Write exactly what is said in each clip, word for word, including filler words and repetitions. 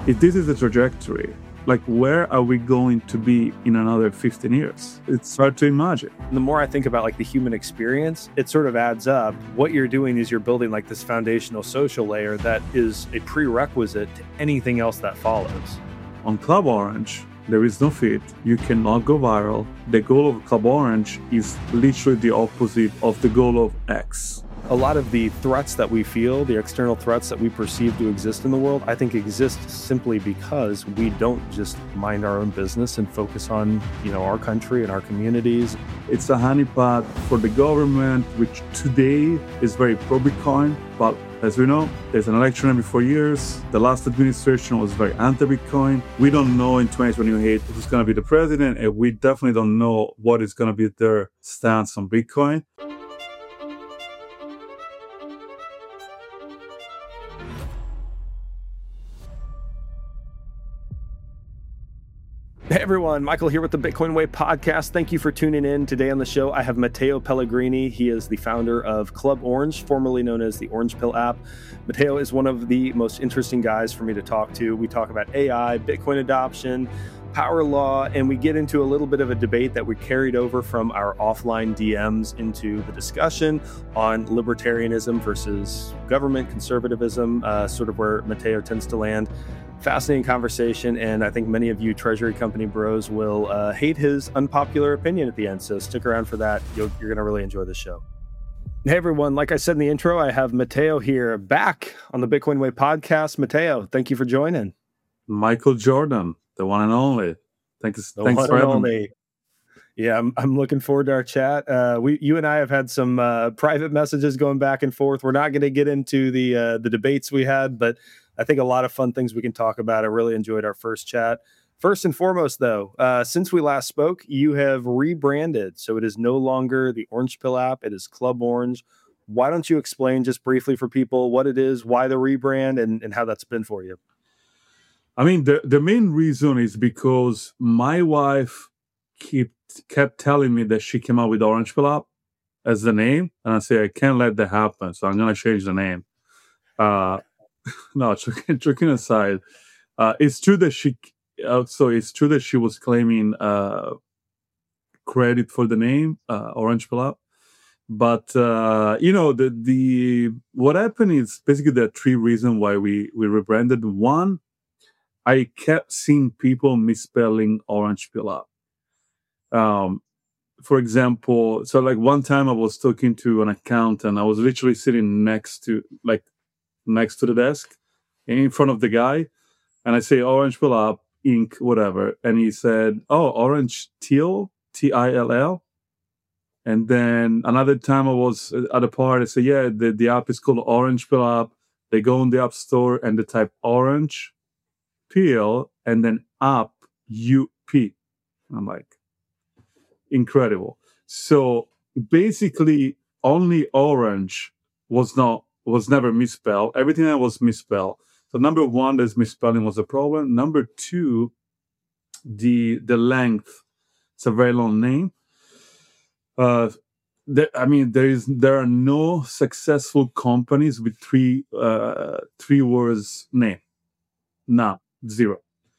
If this is the trajectory, like where are we going to be in another fifteen years? It's hard to imagine. The more I think about like the human experience, it sort of adds up. What you're doing is you're building like this foundational social layer that is a prerequisite to anything else that follows. On Club Orange, there is no feed. You cannot go viral. The goal of Club Orange is literally the opposite of the goal of X. A lot of the threats that we feel, the external threats that we perceive to exist in the world, I think exist simply because we don't just mind our own business and focus on, you know, our country and our communities. It's a honeypot for the government, which today is very pro-Bitcoin. But as we know, there's an election every four years. The last administration was very anti-Bitcoin. We don't know in twenty twenty-eight who's going to be the president, and we definitely don't know what is going to be their stance on Bitcoin. Hey everyone, Michael here with the Bitcoin Way podcast. Thank you for tuning in. Today on the show, I have Matteo Pellegrini. He is the founder of Club Orange, formerly known as the Orange Pill app. Matteo is one of the most interesting guys for me to talk to. We talk about A I, Bitcoin adoption, power law, and we get into a little bit of a debate that we carried over from our offline D Ms into the discussion on libertarianism versus government conservatism, uh, sort of where Matteo tends to land. Fascinating conversation, and I think many of you Treasury Company bros will uh, hate his unpopular opinion at the end, so stick around for that. You'll, you're going to really enjoy the show. Hey everyone, like I said in the intro, I have Matteo here back on the Bitcoin Way podcast. Matteo, thank you for joining. Michael Jordan, the one and only. Thanks, the thanks one for and having only. me. Yeah, I'm, I'm looking forward to our chat. Uh, we, you and I have had some uh, private messages going back and forth. We're not going to get into the uh, the debates we had, but I think a lot of fun things we can talk about. I really enjoyed our first chat. First and foremost, though, uh, since we last spoke, you have rebranded. So it is no longer the Orange Pill app. It is Club Orange. Why don't you explain just briefly for people what it is, why the rebrand, and, and how that's been for you? I mean, the, the main reason is because my wife keep, kept telling me that she came out with Orange Pill app as the name. And I say, I can't let that happen. So I'm going to change the name. Uh, No, joking, joking aside, uh, it's true that she. Uh, so it's true that she was claiming uh, credit for the name uh, Orange Pill app, but uh, you know the the what happened is basically there are three reasons why we we rebranded. One, I kept seeing people misspelling Orange Pill app. Um, for example, so like one time I was talking to an accountant. I was literally sitting next to like. next to the desk in front of the guy, and I say Orange Pill app Inc whatever, and he said, oh, Orange Teal, T I L L. And then another time I was at a party, I said, yeah, the, the app is called Orange Pill app. They go in the app store and they type Orange Pill and then app U P. I'm like, incredible. So basically only Orange was not was never misspelled. Everything that was misspelled. So number one, this misspelling was a problem. Number two, the the length. It's a very long name. Uh, there, I mean, there is there are no successful companies with three uh, three words name. No, zero.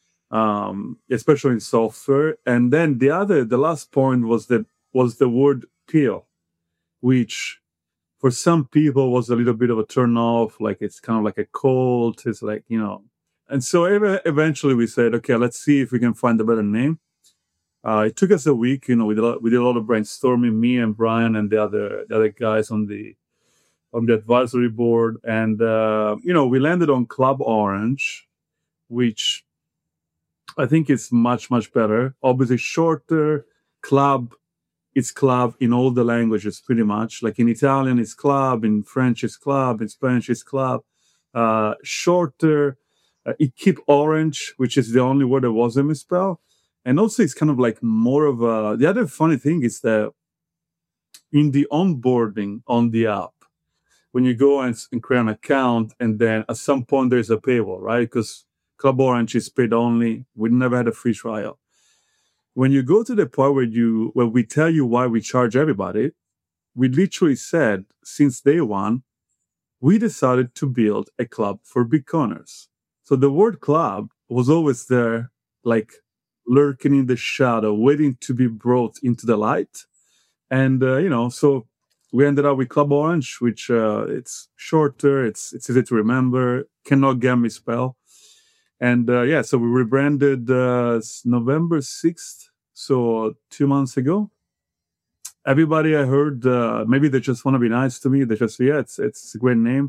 Um, especially in software. And then the other, the last point was that was the word pill, which for some people was a little bit of a turn off, like it's kind of like a cult. It's like, you know. And so ev- eventually we said, okay, let's see if we can find a better name. Uh, it took us a week, you know, we did a lot, we did a lot of brainstorming, me and Brian and the other the other guys on the on the advisory board. And, uh, you know, we landed on Club Orange, which I think is much, much better. Obviously shorter. Club It's club in all the languages, pretty much. Like in Italian, it's club. In French, it's club. In Spanish, it's club. Uh, shorter. Uh, it keep orange, which is the only word that wasn't misspelled. And also, it's kind of like more of a... The other funny thing is that in the onboarding on the app, when you go and, and create an account, and then at some point there's a paywall, right? Because Club Orange is paid only. We never had a free trial. When you go to the part where you where we tell you why we charge everybody, we literally said since day one, we decided to build a club for Bitcoiners. So the word club was always there, like lurking in the shadow, waiting to be brought into the light. And uh, you know, so we ended up with Club Orange, which uh, it's shorter, it's it's easy to remember, cannot get misspelled. And uh, yeah, so we rebranded uh, November sixth, so two months ago. Everybody I heard, uh, maybe they just want to be nice to me. They just say, yeah, it's it's a great name,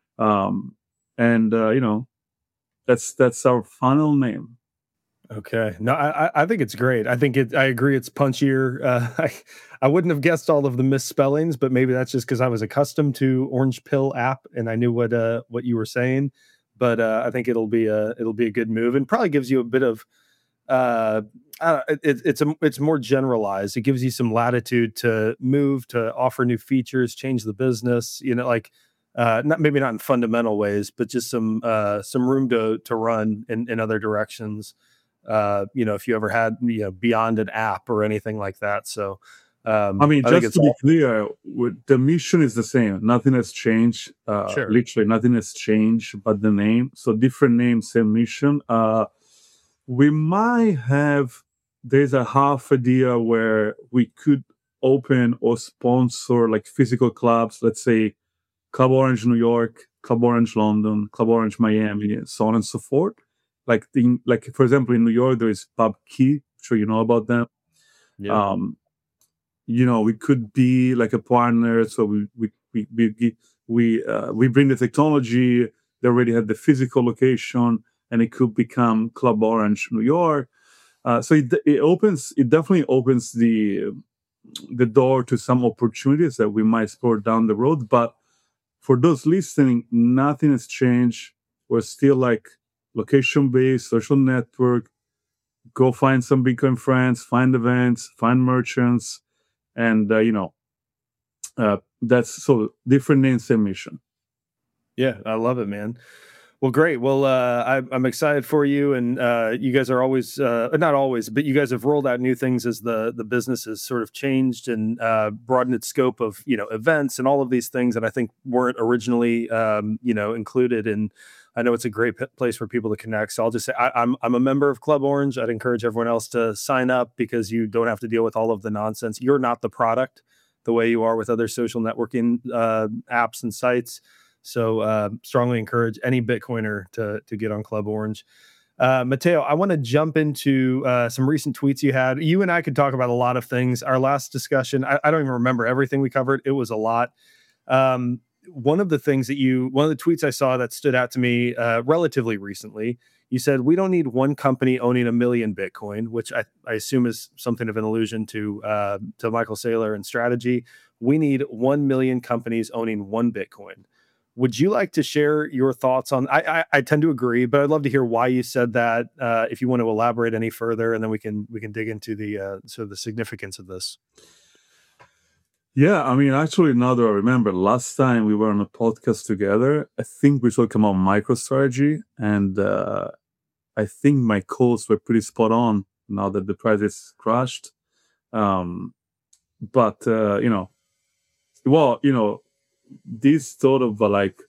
um, and uh, you know, that's that's our final name. Okay. No, I I think it's great. I think it. I agree. It's punchier. Uh, I I wouldn't have guessed all of the misspellings, but maybe that's just because I was accustomed to Orange Pill app and I knew what uh what you were saying. But uh, I think it'll be a it'll be a good move and probably gives you a bit of uh, uh it, it's a it's more generalized. It gives you some latitude to move, to offer new features, change the business. You know, like uh, not maybe not in fundamental ways, but just some uh some room to to run in in other directions. Uh, you know, if you ever had, you know, beyond an app or anything like that. So, I um, mean, I think just it's to be all clear, with, the mission is the same. Nothing has changed. Uh, sure. literally, nothing has changed but the name. So different name, same mission. Uh, we might have. There's a half idea where we could open or sponsor like physical clubs. Let's say Club Orange New York, Club Orange London, Club Orange Miami, and so on and so forth. Like the like for example, in New York there is Pub Key. I'm sure you know about them. Yeah. Um, you know, we could be like a partner. So we we we we we, uh, we bring the technology. They already had the physical location, and it could become Club Orange New York. Uh, so it it opens it definitely opens the the door to some opportunities that we might explore down the road. But for those listening, nothing has changed. We're still like location based social network. Go find some Bitcoin friends, find events, find merchants, and uh, you know uh, that's so different name, same mission. Yeah. I love it, man. Well, great. Well, uh, I, I'm excited for you, and uh, you guys are always, uh, not always, but you guys have rolled out new things as the the business has sort of changed and uh, broadened its scope of, you know, events and all of these things that I think weren't originally, um, you know, included. And I know it's a great p- place for people to connect. So I'll just say I, I'm I'm a member of Club Orange. I'd encourage everyone else to sign up because you don't have to deal with all of the nonsense. You're not the product the way you are with other social networking uh, apps and sites. So uh, strongly encourage any Bitcoiner to to get on Club Orange. Uh, Matteo, I want to jump into uh, some recent tweets you had. You and I could talk about a lot of things. Our last discussion, I, I don't even remember everything we covered. It was a lot. Um, one of the things that you, one of the tweets I saw that stood out to me uh, relatively recently, you said, we don't need one company owning a million Bitcoin, which I, I assume is something of an allusion to, uh, to Michael Saylor and strategy. We need one million companies owning one Bitcoin. Would you like to share your thoughts on? I, I, I tend to agree, but I'd love to hear why you said that. Uh, if you want to elaborate any further, and then we can we can dig into the uh, sort of the significance of this. Yeah, I mean, actually, now that I remember, last time we were on a podcast together, I think we talked about MicroStrategy, and uh, I think my calls were pretty spot on now that the price is crashed. Um, but uh, you know, well, you know, this sort of uh, like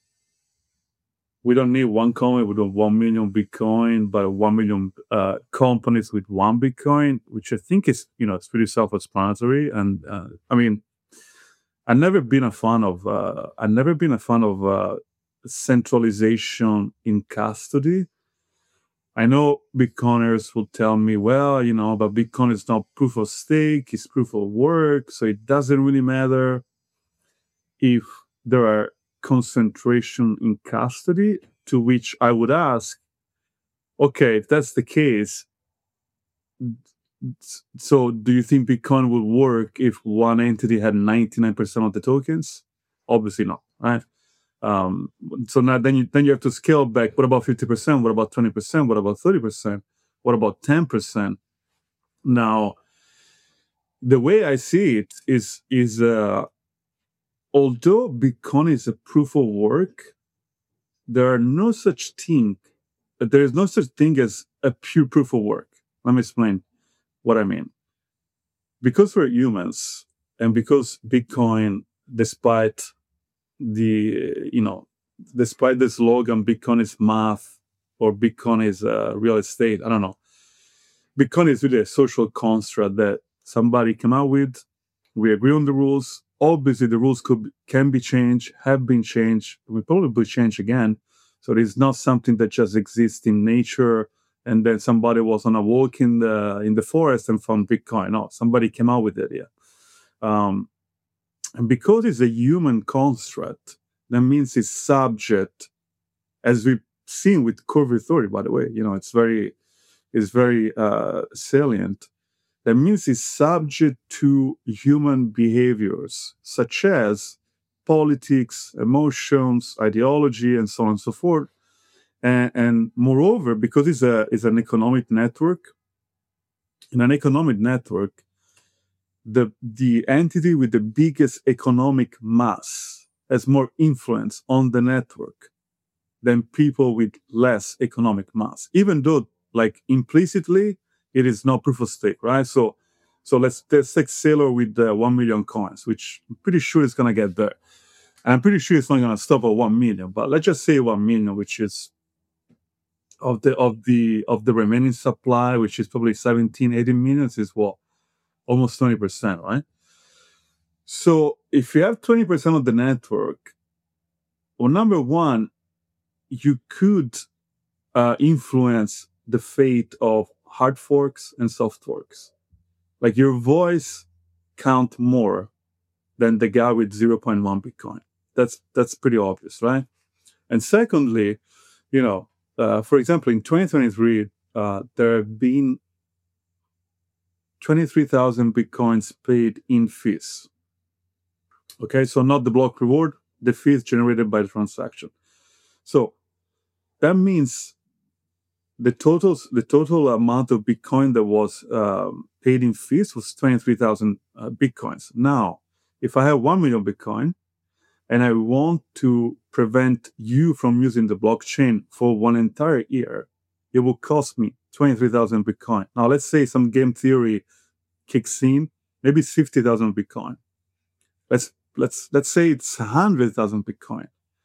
we don't need one coin, we don't one million Bitcoin, but one million uh, companies with one Bitcoin, which I think is, you know, it's pretty self-explanatory. And uh, I mean, I've never been a fan of, uh, I've never been a fan of uh, centralization in custody. I know Bitcoiners will tell me, well, you know, but Bitcoin is not proof of stake, it's proof of work, so it doesn't really matter if there are concentration in custody, to which I would ask, okay, if that's the case, so do you think Bitcoin would work if one entity had ninety-nine percent of the tokens? Obviously not, right? Um, so now then you then you have to scale back. What about fifty percent? What about twenty percent? What about thirty percent? What about ten percent? Now, the way I see it is is uh, although Bitcoin is a proof of work, there are no such thing. There is no such thing as a pure proof of work. Let me explain what I mean. Because we're humans, and because Bitcoin, despite the you know, despite the slogan, Bitcoin is math, or Bitcoin is uh, real estate. I don't know. Bitcoin is really a social construct that somebody came out with. We agree on the rules. Obviously, the rules could can be changed, have been changed, will probably change again. So it's not something that just exists in nature, and then somebody was on a walk in the in the forest and found Bitcoin. No, somebody came out with the idea. Um, and because it's a human construct, that means it's subject, as we've seen with curve authority, by the way. You know, it's very, it's very uh, salient. That means it's subject to human behaviors, such as politics, emotions, ideology, and so on and so forth. And, and moreover, because it's a it's an economic network, in an economic network, the the entity with the biggest economic mass has more influence on the network than people with less economic mass, even though, like, implicitly, it is not proof of stake, right? So, so let's, let's take Sailor with uh, one million coins, which I'm pretty sure it's going to get there. And I'm pretty sure it's not going to stop at one million, but let's just say one million, which is of the of the of the remaining supply, which is probably seventeen, eighteen millions, is what? Almost twenty percent, right? So if you have twenty percent of the network, well, number one, you could uh, influence the fate of hard forks and soft forks. Like, your voice count more than the guy with zero point one Bitcoin. That's that's pretty obvious, right? And secondly, you know, uh, for example, in twenty twenty-three, uh, there have been twenty-three thousand Bitcoins paid in fees. Okay, so not the block reward, the fees generated by the transaction. So that means the total the total amount of Bitcoin that was um, paid in fees was twenty-three thousand uh, Bitcoins. Now, if I have one million Bitcoin and I want to prevent you from using the blockchain for one entire year, it will cost me twenty-three thousand Bitcoin. Now, let's say some game theory kicks in, maybe it's fifty thousand Bitcoin. Let's let's let's say it's one hundred thousand Bitcoin.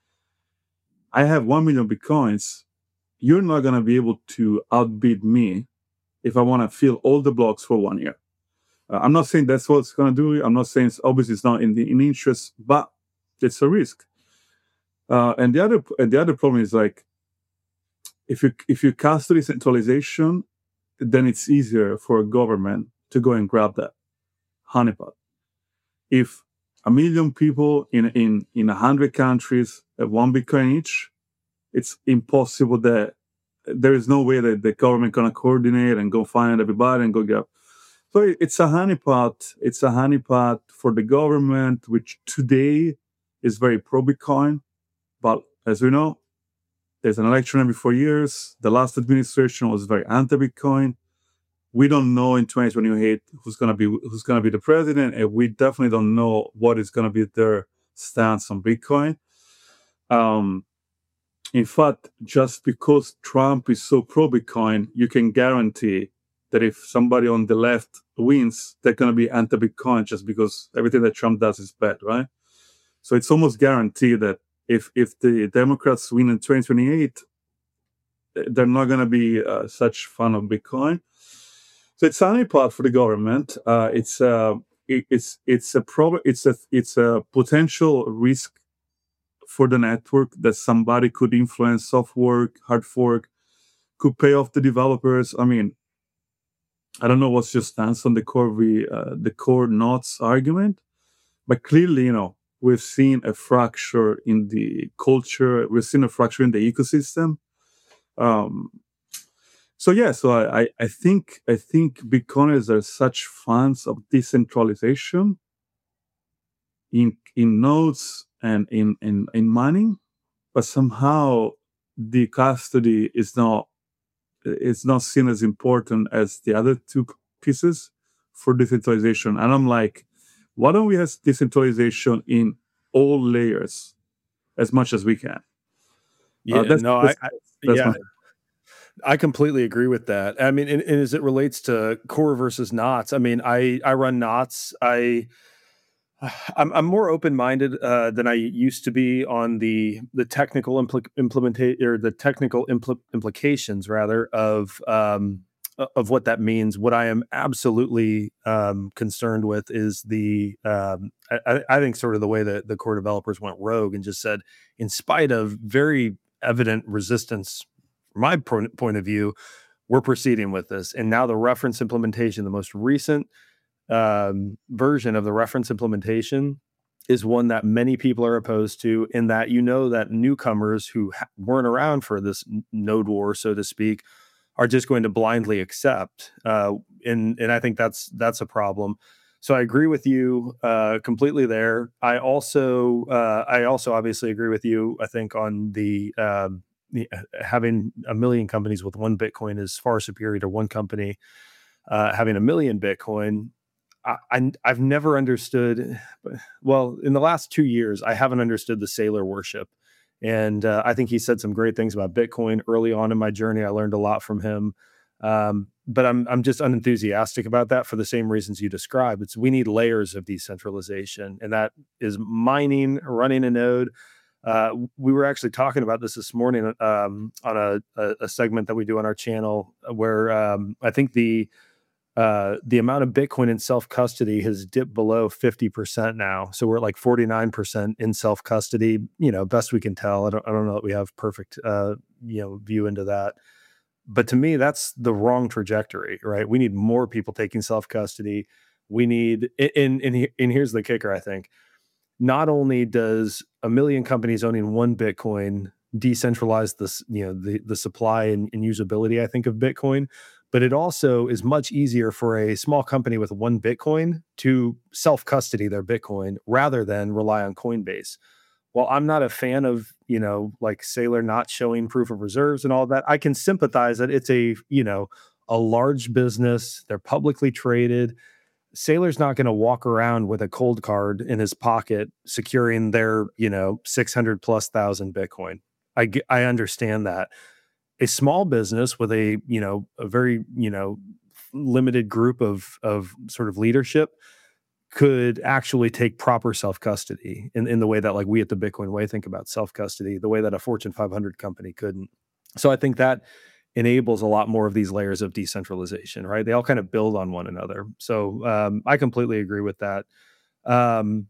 I have one million Bitcoins. You're not going to be able to outbid me if I want to fill all the blocks for one year. Uh, I'm not saying that's what it's going to do. I'm not saying it's obviously it's not in the in interest, but it's a risk. Uh, and the other and the other problem is, like, if you if you cast decentralization, then it's easier for a government to go and grab that honeypot. If a million people in in in a hundred countries have one Bitcoin each, it's impossible that there is no way that the government gonna coordinate and go find everybody and go get. So it's a honeypot. It's a honeypot for the government, which today is very pro Bitcoin. But as we know, there's an election every four years. The last administration was very anti-Bitcoin. We don't know in twenty twenty-eight who's gonna be who's gonna be the president, and we definitely don't know what is gonna be their stance on Bitcoin. Um, in fact, just because Trump is so pro Bitcoin, you can guarantee that if somebody on the left wins, they're gonna be anti-Bitcoin just because everything that Trump does is bad, right? So it's almost guaranteed that if if the Democrats win in twenty twenty-eight, they're not gonna be uh, such fan of Bitcoin. So it's a honeypot for the government. Uh, it's a it, it's it's a prob- it's a it's a potential risk for the network that somebody could influence soft fork, hard fork, could pay off the developers. I mean, I don't know what's your stance on the core uh, the core knots argument, but clearly, you know, we've seen a fracture in the culture. We've seen a fracture in the ecosystem. Um, So yeah, so I, I, I think I think Bitcoiners are such fans of decentralization in in nodes and in, in, in mining, but somehow the custody is not it's not seen as important as the other two pieces for decentralization. And I'm like, why don't we have decentralization in all layers as much as we can? Yeah, uh, that's, no, that's, I, I that's yeah. my I completely agree with that. I mean, and, and as it relates to core versus knots, I mean, I I run knots. I I'm I'm more open-minded uh, than I used to be on the the technical impl- implementa- or the technical impl- implications rather of um, o- of what that means. What I am absolutely um, concerned with is the um, I, I I think sort of the way that the core developers went rogue and just said, in spite of very evident resistance, from my pro- point of view, we're proceeding with this. And now the reference implementation, the most recent um, version of the reference implementation is one that many people are opposed to, in that you know that newcomers who ha- weren't around for this n- node war, so to speak, are just going to blindly accept. Uh, and and I think that's that's a problem. So I agree with you uh, completely there. I also uh, I also obviously agree with you. I think on the, um, the uh, having a million companies with one Bitcoin is far superior to one company uh, having a million Bitcoin. I, I I've never understood. Well, in the last two years, I haven't understood the Saylor worship, and uh, I think he said some great things about Bitcoin early on in my journey. I learned a lot from him, um, but I'm I'm just unenthusiastic about that for the same reasons you described. It's we need layers of decentralization, and that is mining, running a node. Uh, we were actually talking about this this morning um, on a, a, a segment that we do on our channel, where um, I think the uh, the amount of Bitcoin in self custody has dipped below fifty percent now. So we're at like forty-nine percent in self custody, you know, best we can tell. I don't, I don't know that we have perfect, uh, you know, view into that. But to me, that's the wrong trajectory, right? We need more people taking self custody. We need, and, and, and here's the kicker, I think. Not only does a million companies owning one Bitcoin decentralize this, you know, the, the supply and, and usability, I think, of Bitcoin, but it also is much easier for a small company with one Bitcoin to self-custody their Bitcoin rather than rely on Coinbase. While I'm not a fan of, you know, like Saylor not showing proof of reserves and all that, I can sympathize that it's a, you know, a large business. They're publicly traded. Saylor's not going to walk around with a cold card in his pocket securing their, you know, six hundred plus thousand Bitcoin. I, ge- I understand that. A small business with a, you know, a very, you know, limited group of of sort of leadership could actually take proper self-custody in, in the way that like we at the Bitcoin Way think about self-custody, the way that a Fortune five hundred company couldn't. So I think that enables a lot more of these layers of decentralization, right? They all kind of build on one another. So um, I completely agree with that. Um,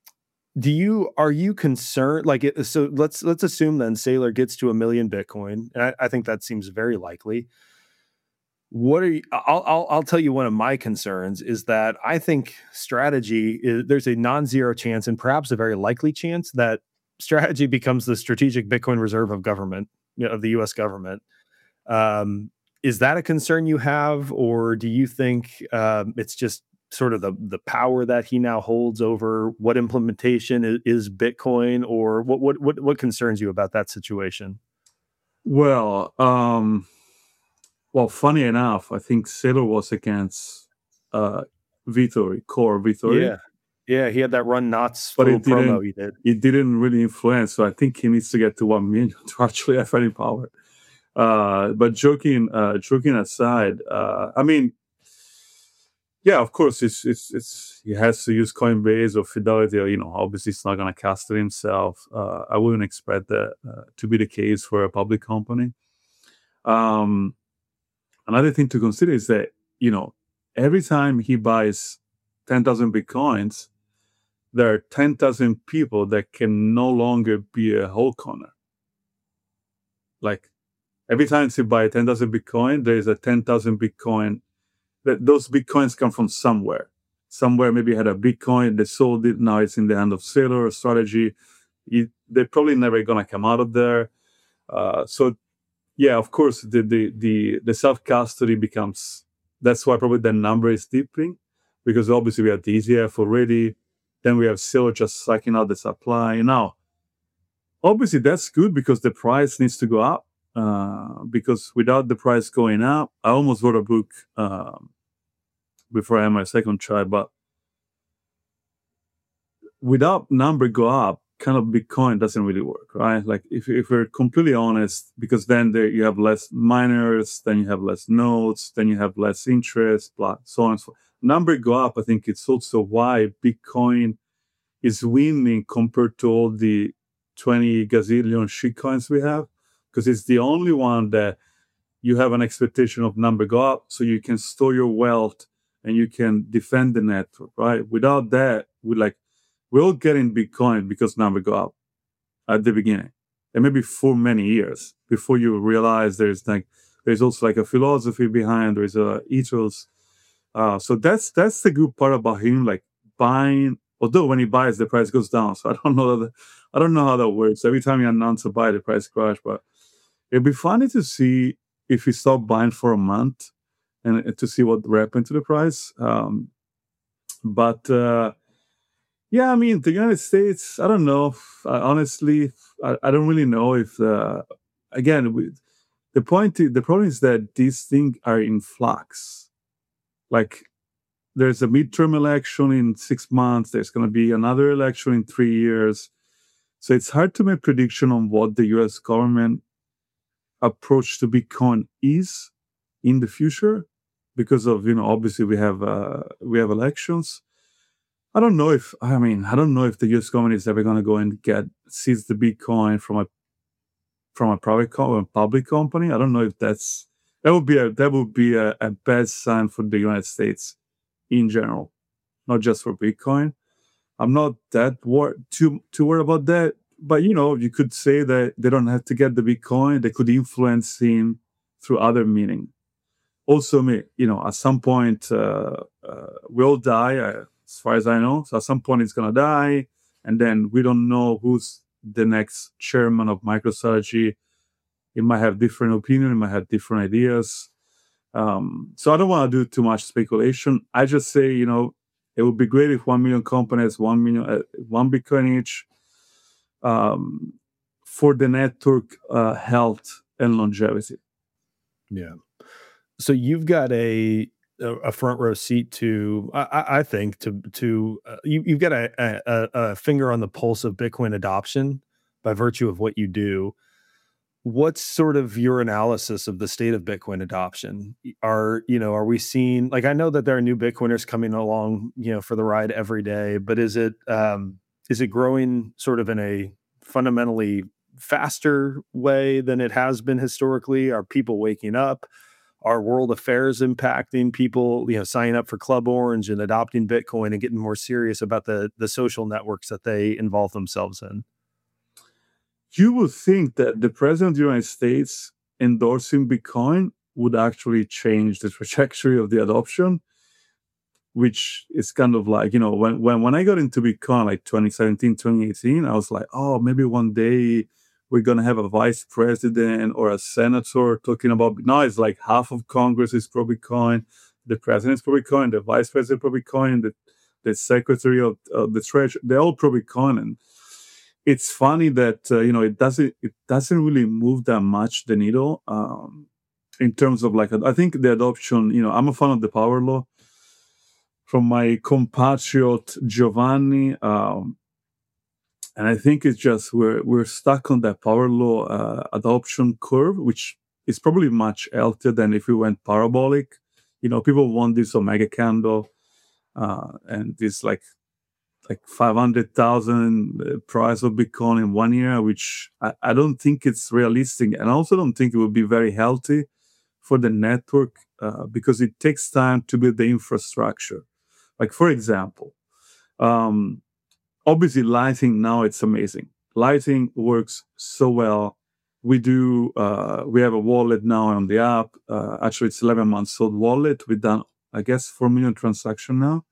do you are you concerned? Like, it, so let's let's assume then Saylor gets to a million Bitcoin, and I, I think that seems very likely. What are you, I'll, I'll I'll tell you one of my concerns is that I think strategy is there's a non-zero chance and perhaps a very likely chance that strategy becomes the strategic Bitcoin reserve of government, you know, of the U S government. Um, is that a concern you have, or do you think um, it's just sort of the the power that he now holds over what implementation is, is Bitcoin, or what what what what concerns you about that situation? Well, um, well, funny enough, I think Sailor was against uh, Vittori, core Vittori, Yeah, yeah, he had that run Knots but little it promo didn't. he did. It didn't really influence. So I think he needs to get to one million to actually have any power. Uh, but joking, uh, joking aside, uh, I mean, yeah, of course, it's it's it's he has to use Coinbase or Fidelity, or you know, obviously, he's not going to cast it himself. Uh, I wouldn't expect that uh, to be the case for a public company. Um, Another thing to consider is that, you know, every time he buys ten thousand Bitcoins, there are ten thousand people that can no longer be a whole corner. Like, every time he buys ten thousand Bitcoin, there is a ten thousand Bitcoin. That those Bitcoins come from somewhere. Somewhere maybe had a Bitcoin, they sold it, now it's in the hand of Sailor or Strategy. It, they're probably never going to come out of there. Uh, so yeah, of course, the the the, the self custody becomes. That's why probably the number is dipping, because obviously we have the E T F already. Then we have Sailor just sucking out the supply. Now, obviously that's good because the price needs to go up. Uh, because without the price going up, I almost wrote a book um, before I had my second child, but without number go up, kind of Bitcoin doesn't really work, right? Like if if we're completely honest, because then there you have less miners, then you have less nodes, then you have less interest, blah, so on and so forth. Number go up, I think it's also why Bitcoin is winning compared to all the twenty gazillion shitcoins we have, because it's the only one that you have an expectation of number go up, so you can store your wealth and you can defend the network, right? Without that, we like we'll get in Bitcoin because number go up at the beginning, and maybe for many years before you realize there's like there's also like a philosophy behind. There's a ethos. Uh, so that's that's the good part about him, like buying. Although when he buys, the price goes down. So I don't know that I don't know how that works. Every time you announce a buy, the price crash. But it'd be funny to see if he stopped buying for a month and to see what happened to the price. Um, but uh, yeah, I mean, the United States, I don't know. Uh, honestly, I, I don't really know if, uh, again, we, the point, is, the problem is that these things are in flux. Like, there's a midterm election in six months. There's going to be another election in three years. So it's hard to make prediction on what the U S government approach to Bitcoin is in the future, because of, you know, obviously we have uh, we have elections. I don't know if I mean I don't know if the U S government is ever going to go and get seize the Bitcoin from a from a private co- or public company. I don't know if that's that would be a that would be a, a bad sign for the United States in general, not just for Bitcoin. I'm not that wor- too too worried about that. But, you know, you could say that they don't have to get the Bitcoin. They could influence him through other meaning. Also, me, you know, at some point, uh, uh, we'll die, uh, as far as I know. So at some point, it's going to die. And then we don't know who's the next chairman of MicroStrategy. He might have different opinion. He might have different ideas. Um, so I don't want to do too much speculation. I just say, you know, it would be great if one million companies, one million, uh, one Bitcoin each, um, for the network uh, health and longevity. Yeah. So you've got a a front row seat to, I, I think, to to uh, you, you've got a, a a finger on the pulse of Bitcoin adoption by virtue of what you do. What's sort of your analysis of the state of Bitcoin adoption? Are, you know, are we seeing, like, I know that there are new Bitcoiners coming along, you know, for the ride every day, but is it, um, is it growing sort of in a fundamentally faster way than it has been historically? Are people waking up? Are world affairs impacting people, you know, signing up for Club Orange and adopting Bitcoin and getting more serious about the, the social networks that they involve themselves in? You would think that the president of the United States endorsing Bitcoin would actually change the trajectory of the adoption, which is kind of like, you know, when, when, when I got into Bitcoin, like twenty seventeen, twenty eighteen, I was like, oh, maybe one day we're going to have a vice president or a senator talking about, now it's like half of Congress is pro Bitcoin, the president is pro Bitcoin, the vice president pro Bitcoin, the, the secretary of uh, the treasury, they're all pro Bitcoin. And it's funny that, uh, you know, it doesn't, it doesn't really move that much, the needle, um, in terms of like, I think the adoption, you know, I'm a fan of the power law from my compatriot Giovanni. Um, and I think it's just, we're, we're stuck on that power law uh, adoption curve, which is probably much healthier than if we went parabolic. You know, people want this Omega candle uh, and this like, like five hundred thousand price of Bitcoin in one year, which I, I don't think it's realistic. And I also don't think it would be very healthy for the network uh, because it takes time to build the infrastructure. Like, for example, um, obviously Lightning now, it's amazing. Lightning works so well. We do, uh, we have a wallet now on the app. Uh, actually, it's eleven months old wallet. We've done, I guess, four million transactions now.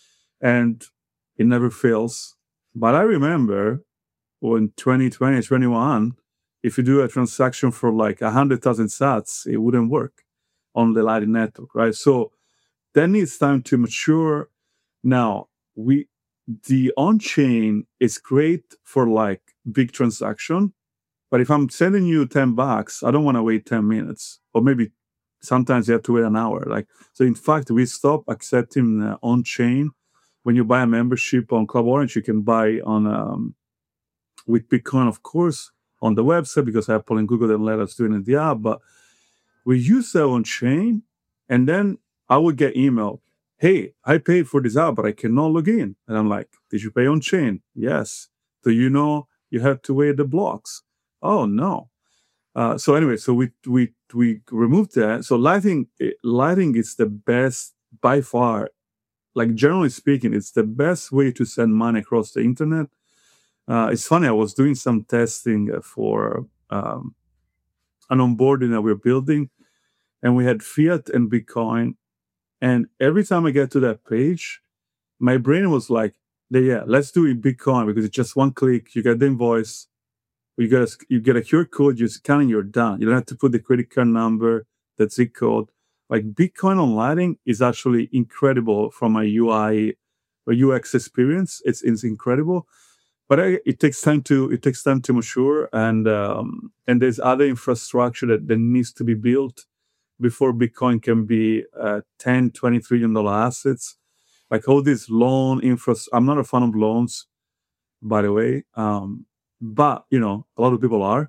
And it never fails. But I remember when twenty twenty, twenty-one, if you do a transaction for like one hundred thousand sats, it wouldn't work on the Lightning Network, right? So then it's time to mature. Now, we the on-chain is great for like big transaction, but if I'm sending you ten bucks, I don't want to wait ten minutes, or maybe sometimes you have to wait an hour. Like, so in fact, we stop accepting uh, on-chain. When you buy a membership on Club Orange, you can buy on um, with Bitcoin, of course, on the website, because Apple and Google didn't let us do it in the app. But we use that on chain, and then I would get email. hey, I paid for this app, but I cannot log in. And I'm like, did you pay on chain? Yes. Do you know you have to weigh the blocks? Oh, no. Uh, so anyway, so we we we removed that. So Lightning Lightning is the best by far. Like generally speaking, it's the best way to send money across the internet. Uh, it's funny. I was doing some testing for um, an onboarding that we're building, and we had fiat and Bitcoin. And every time I get to that page, my brain was like, "Yeah, let's do it Bitcoin because it's just one click. You get the invoice." You get a, you get a Q R code, you scan and you're done. You don't have to put the credit card number, the zip code. Like Bitcoin on Lightning is actually incredible from a U I or U X experience. It's it's incredible, but I, it takes time to it takes time to mature, and um, and there's other infrastructure that, that needs to be built before Bitcoin can be uh, ten, twenty trillion dollar assets. Like all these loan infra. I'm not a fan of loans, by the way. Um, But you know, a lot of people are,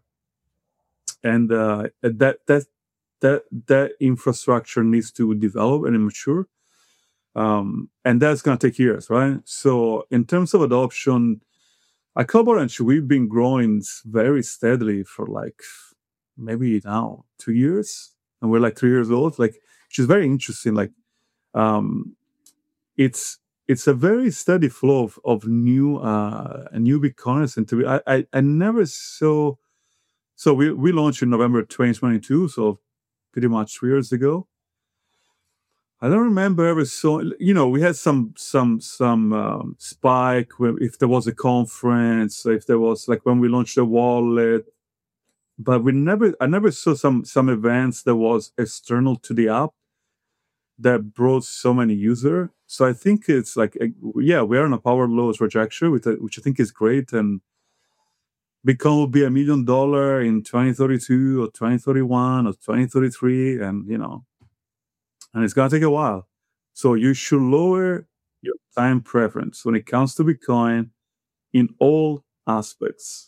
and uh, that that that that infrastructure needs to develop and mature, um, and that's going to take years, right? So, in terms of adoption, at Club Orange, we've been growing very steadily for like maybe now two years, and we're like three years old. Like, which is very interesting. Like, um, it's it's a very steady flow of, of new uh new Bitcoiners into it. I, I I never saw. So we we launched in November twenty twenty-two, so pretty much three years ago. I don't remember ever saw. You know, we had some some some um, spike when, if there was a conference, if there was like when we launched the wallet, but we never. I never saw some some events that was external to the app that brought so many users. So I think it's like, yeah, we're on a power law trajectory, which, which I think is great. And Bitcoin will be a million dollar in twenty thirty-two or twenty thirty-one or twenty thirty-three. And, you know, and it's going to take a while. So you should lower your time preference when it comes to Bitcoin in all aspects.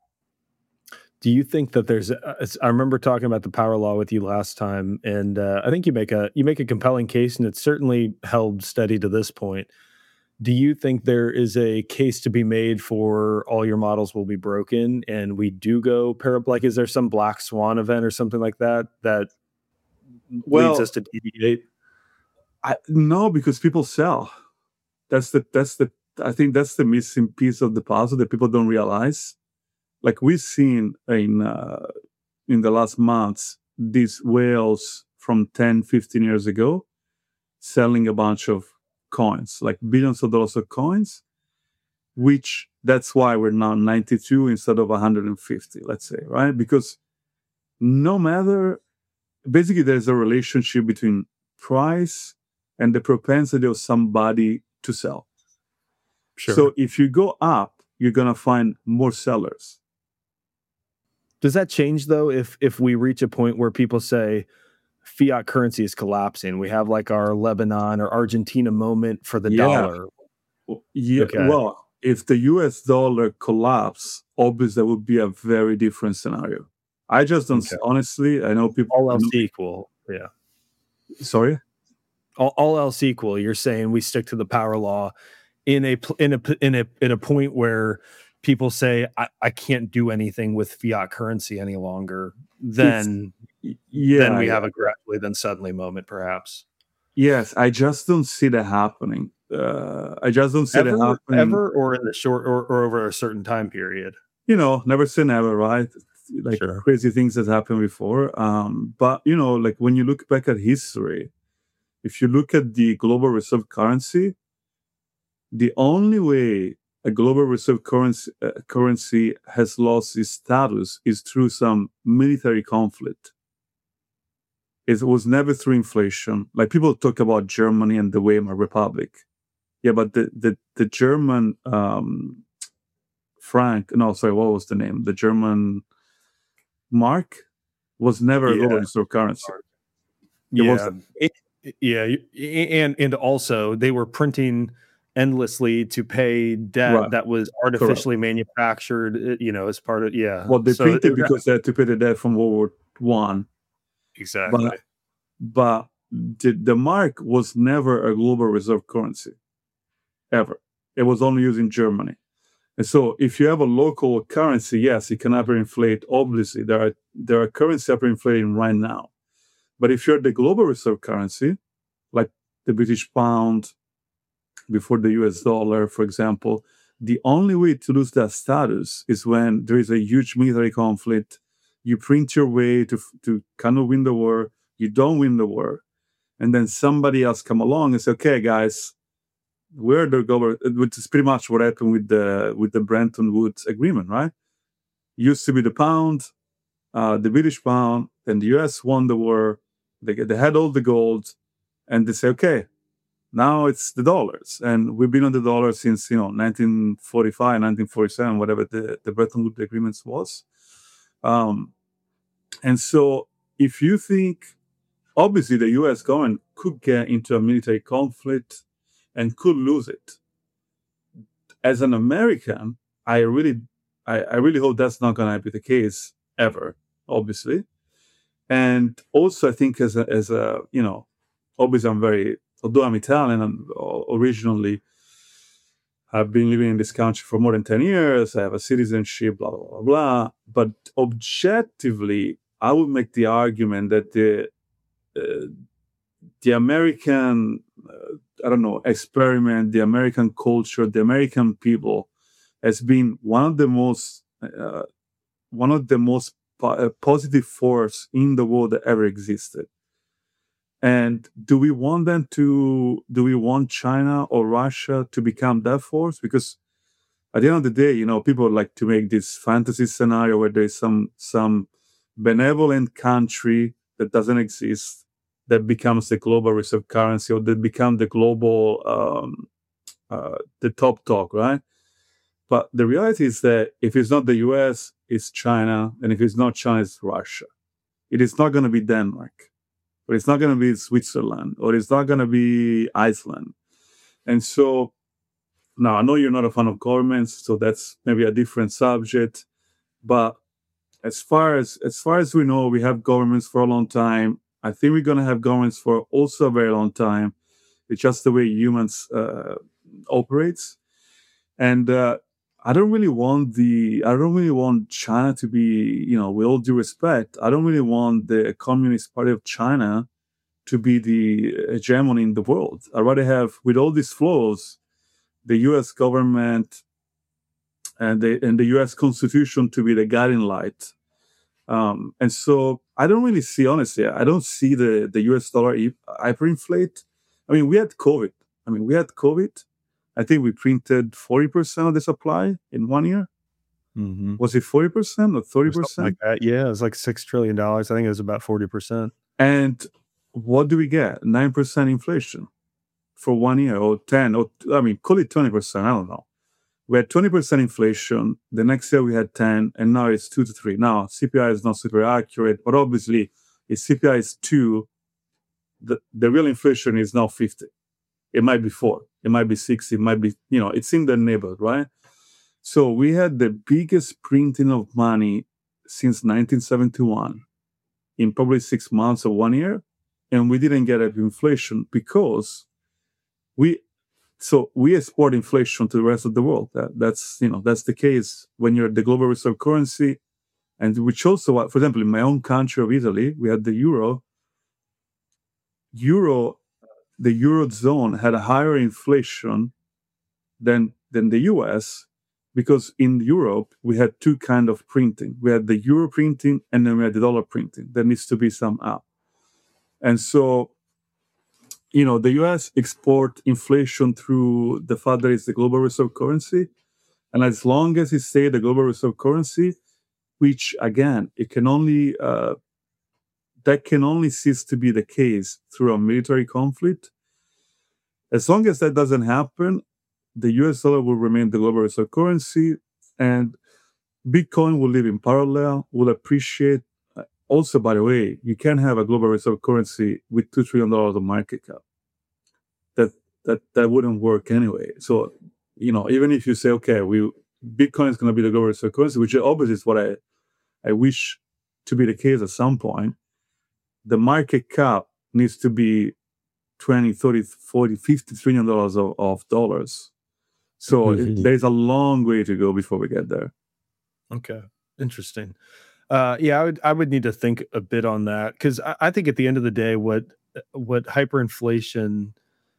Do you think that there's? Uh, I remember talking about the power law with you last time, and uh, I think you make a you make a compelling case, and it's certainly held steady to this point. Do you think there is a case to be made for all your models will be broken, and we do go parab? Like, is there some black swan event or something like that that well, leads us to deviate? I, no, because people sell. That's the that's the. I think that's the missing piece of the puzzle that people don't realize. Like we've seen in uh, in the last months, these whales from ten, fifteen years ago selling a bunch of coins, like billions of dollars of coins, which that's why we're now ninety-two instead of one hundred fifty, let's say, right? Because no matter, basically there's a relationship between price and the propensity of somebody to sell. Sure. So if you go up, you're going to find more sellers. Does that change though if if we reach a point where people say fiat currency is collapsing? We have like our Lebanon or Argentina moment for the yeah. dollar. Yeah. Okay. Well, if the U S dollar collapse, obviously that would be a very different scenario. I just don't okay. honestly. I know people all else equal. Yeah. Sorry. All, all else equal. You're saying we stick to the power law in a in a in a in a point where people say, I, I can't do anything with fiat currency any longer, then, yeah, then we yeah. have a gradually then suddenly moment, perhaps. Yes, I just don't see that happening. Uh, I just don't see ever, that happening. Ever or in the short or, or over a certain time period? You know, never say never, right? Like sure. Crazy things that happened before. Um, but, you know, like when you look back at history, if you look at the global reserve currency, the only way a global reserve currency, uh, currency has lost its status is through some military conflict. It was never through inflation. Like people talk about Germany and the Weimar Republic. Yeah, but the the, the German um, franc, no, sorry, what was the name? The German mark was never yeah. a global reserve currency. It yeah, was, it, yeah, and and also they were printing endlessly to pay debt right. that was artificially Correct. manufactured, you know, as part of, yeah. Well, they so printed it, because they had to pay the debt from World War One. Exactly. But, but the, the mark was never a global reserve currency, ever. It was only used in Germany. And so if you have a local currency, yes, it can hyperinflate. Obviously, there are there are currencies hyperinflating right now. But if you're the global reserve currency, like the British pound before the U S dollar, for example, the only way to lose that status is when there is a huge military conflict. You print your way to to kind of win the war. You don't win the war. And then somebody else come along and say, okay, guys, we're the global, which is pretty much what happened with the with the Bretton Woods agreement, right? Used to be the pound, uh, the British pound, then the U S won the war. They, they had all the gold, and they say, okay, now it's the dollars. And we've been on the dollar since, you know, nineteen forty-five, nineteen forty-seven, whatever the, the Bretton Woods agreements was. Um, and so if you think, obviously the U S government could get into a military conflict and could lose it. As an American, I really, I, I really hope that's not going to be the case ever, obviously. And also, I think as a, as a, you know, obviously I'm very, although I'm Italian, I'm originally, I've been living in this country for more than ten years. I have a citizenship, blah, blah, blah, blah. But objectively, I would make the argument that the, uh, the American, uh, I don't know, experiment, the American culture, the American people has been one of the most, uh, one of the most po- uh, positive force in the world that ever existed. And do we want them to, do we want China or Russia to become that force? Because at the end of the day, you know, people like to make this fantasy scenario where there's some, some benevolent country that doesn't exist that becomes the global reserve currency, or that become the global, um, uh, the top dog, right? But the reality is that if it's not the U S, it's China. And if it's not China, it's Russia. It is not going to be Denmark, or it's not going to be Switzerland, or it's not going to be Iceland. And so now I know you're not a fan of governments, so that's maybe a different subject. But as far as as far as we know, we have governments for a long time. I think we're going to have governments for also a very long time. It's just the way humans uh, operates. And uh, I don't really want the, I don't really want China to be, you know, with all due respect, I don't really want the Communist Party of China to be the hegemony in the world. I'd rather have, with all these flaws, the U S government and the, and the U S Constitution to be the guiding light. Um, and so I don't really see, honestly, I don't see the, the U S dollar hyperinflate. I mean, we had COVID. I mean, we had COVID. I think we printed forty percent of the supply in one year. Mm-hmm. Was it forty percent or thirty percent? Like that. Yeah, it was like six trillion dollars. I think it was about forty percent. And what do we get? nine percent inflation for one year, or ten, or I mean, call it twenty percent. I don't know. We had twenty percent inflation. The next year we had ten, and now it's two to three. Now, C P I is not super accurate, but obviously, if C P I is two, the, the real inflation is now fifty. It might be four. It might be six. It might be, you know, it's in the neighborhood, right? So we had the biggest printing of money since nineteen seventy-one in probably six months or one year. And we didn't get inflation because we, so we export inflation to the rest of the world. That, that's, you know, that's the case when you're the global reserve currency. And which also, for example, in my own country of Italy, we had the euro. Euro, the Eurozone had a higher inflation than, than the U S, because in Europe, we had two kind of printing. We had the euro printing, and then we had the dollar printing. There needs to be some up. And so, you know, the U S export inflation through the fact that it's the global reserve currency. And as long as it stays the global reserve currency, which, again, it can only, uh, that can only cease to be the case through a military conflict. As long as that doesn't happen, the U S dollar will remain the global reserve currency, and Bitcoin will live in parallel, will appreciate. Also, by the way, you can't have a global reserve currency with two trillion dollars of market cap. That that that wouldn't work anyway. So, you know, even if you say, okay, we Bitcoin is going to be the global reserve currency, which obviously is what I, I wish to be the case at some point, the market cap needs to be twenty, thirty, forty, fifty trillion dollars of, of dollars. So mm-hmm. it, there's a long way to go before we get there. Okay, interesting. Uh, yeah, I would I would need to think a bit on that, because I, I think at the end of the day, what what hyperinflation,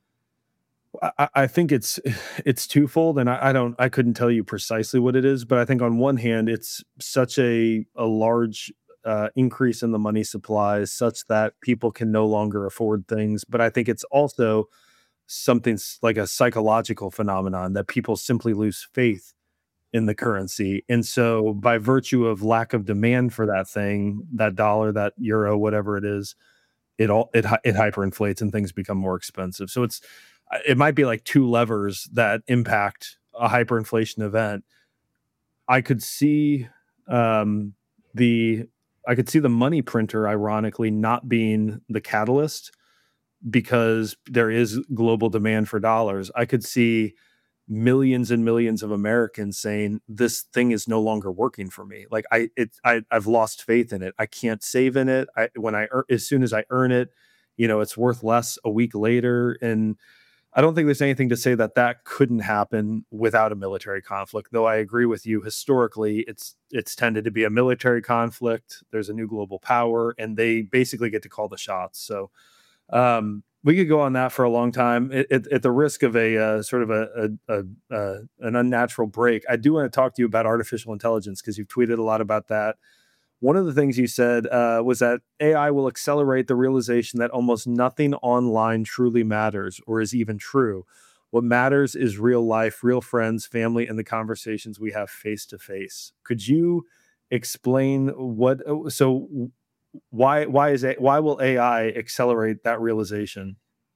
I, I think it's it's twofold, and I, I don't I couldn't tell you precisely what it is, but I think on one hand, it's such a a large uh, increase in the money supply, such that people can no longer afford things. But I think it's also something like a psychological phenomenon that people simply lose faith in the currency. And so by virtue of lack of demand for that thing, that dollar, that euro, whatever it is, it all it it hyperinflates and things become more expensive. So it's it might be like two levers that impact a hyperinflation event. I could see um, the I could see the money printer, ironically, not being the catalyst, because there is global demand for dollars. I could see millions and millions of Americans saying, this thing is no longer working for me. Like I, it, I, I've lost faith in it. I can't save in it. I, when I, as soon as I earn it, you know, it's worth less a week later. And I don't think there's anything to say that that couldn't happen without a military conflict, though I agree with you. Historically, it's it's tended to be a military conflict. There's a new global power, and they basically get to call the shots. So um, we could go on that for a long time. It, it, at the risk of a uh, sort of a, a, a, a an unnatural break, I do want to talk to you about artificial intelligence, because you've tweeted a lot about that. One of the things you said uh, was that A I will accelerate the realization that almost nothing online truly matters or is even true. What matters is real life, real friends, family, and the conversations we have face to face. Could you explain what? So why why is a, why will A I accelerate that realization?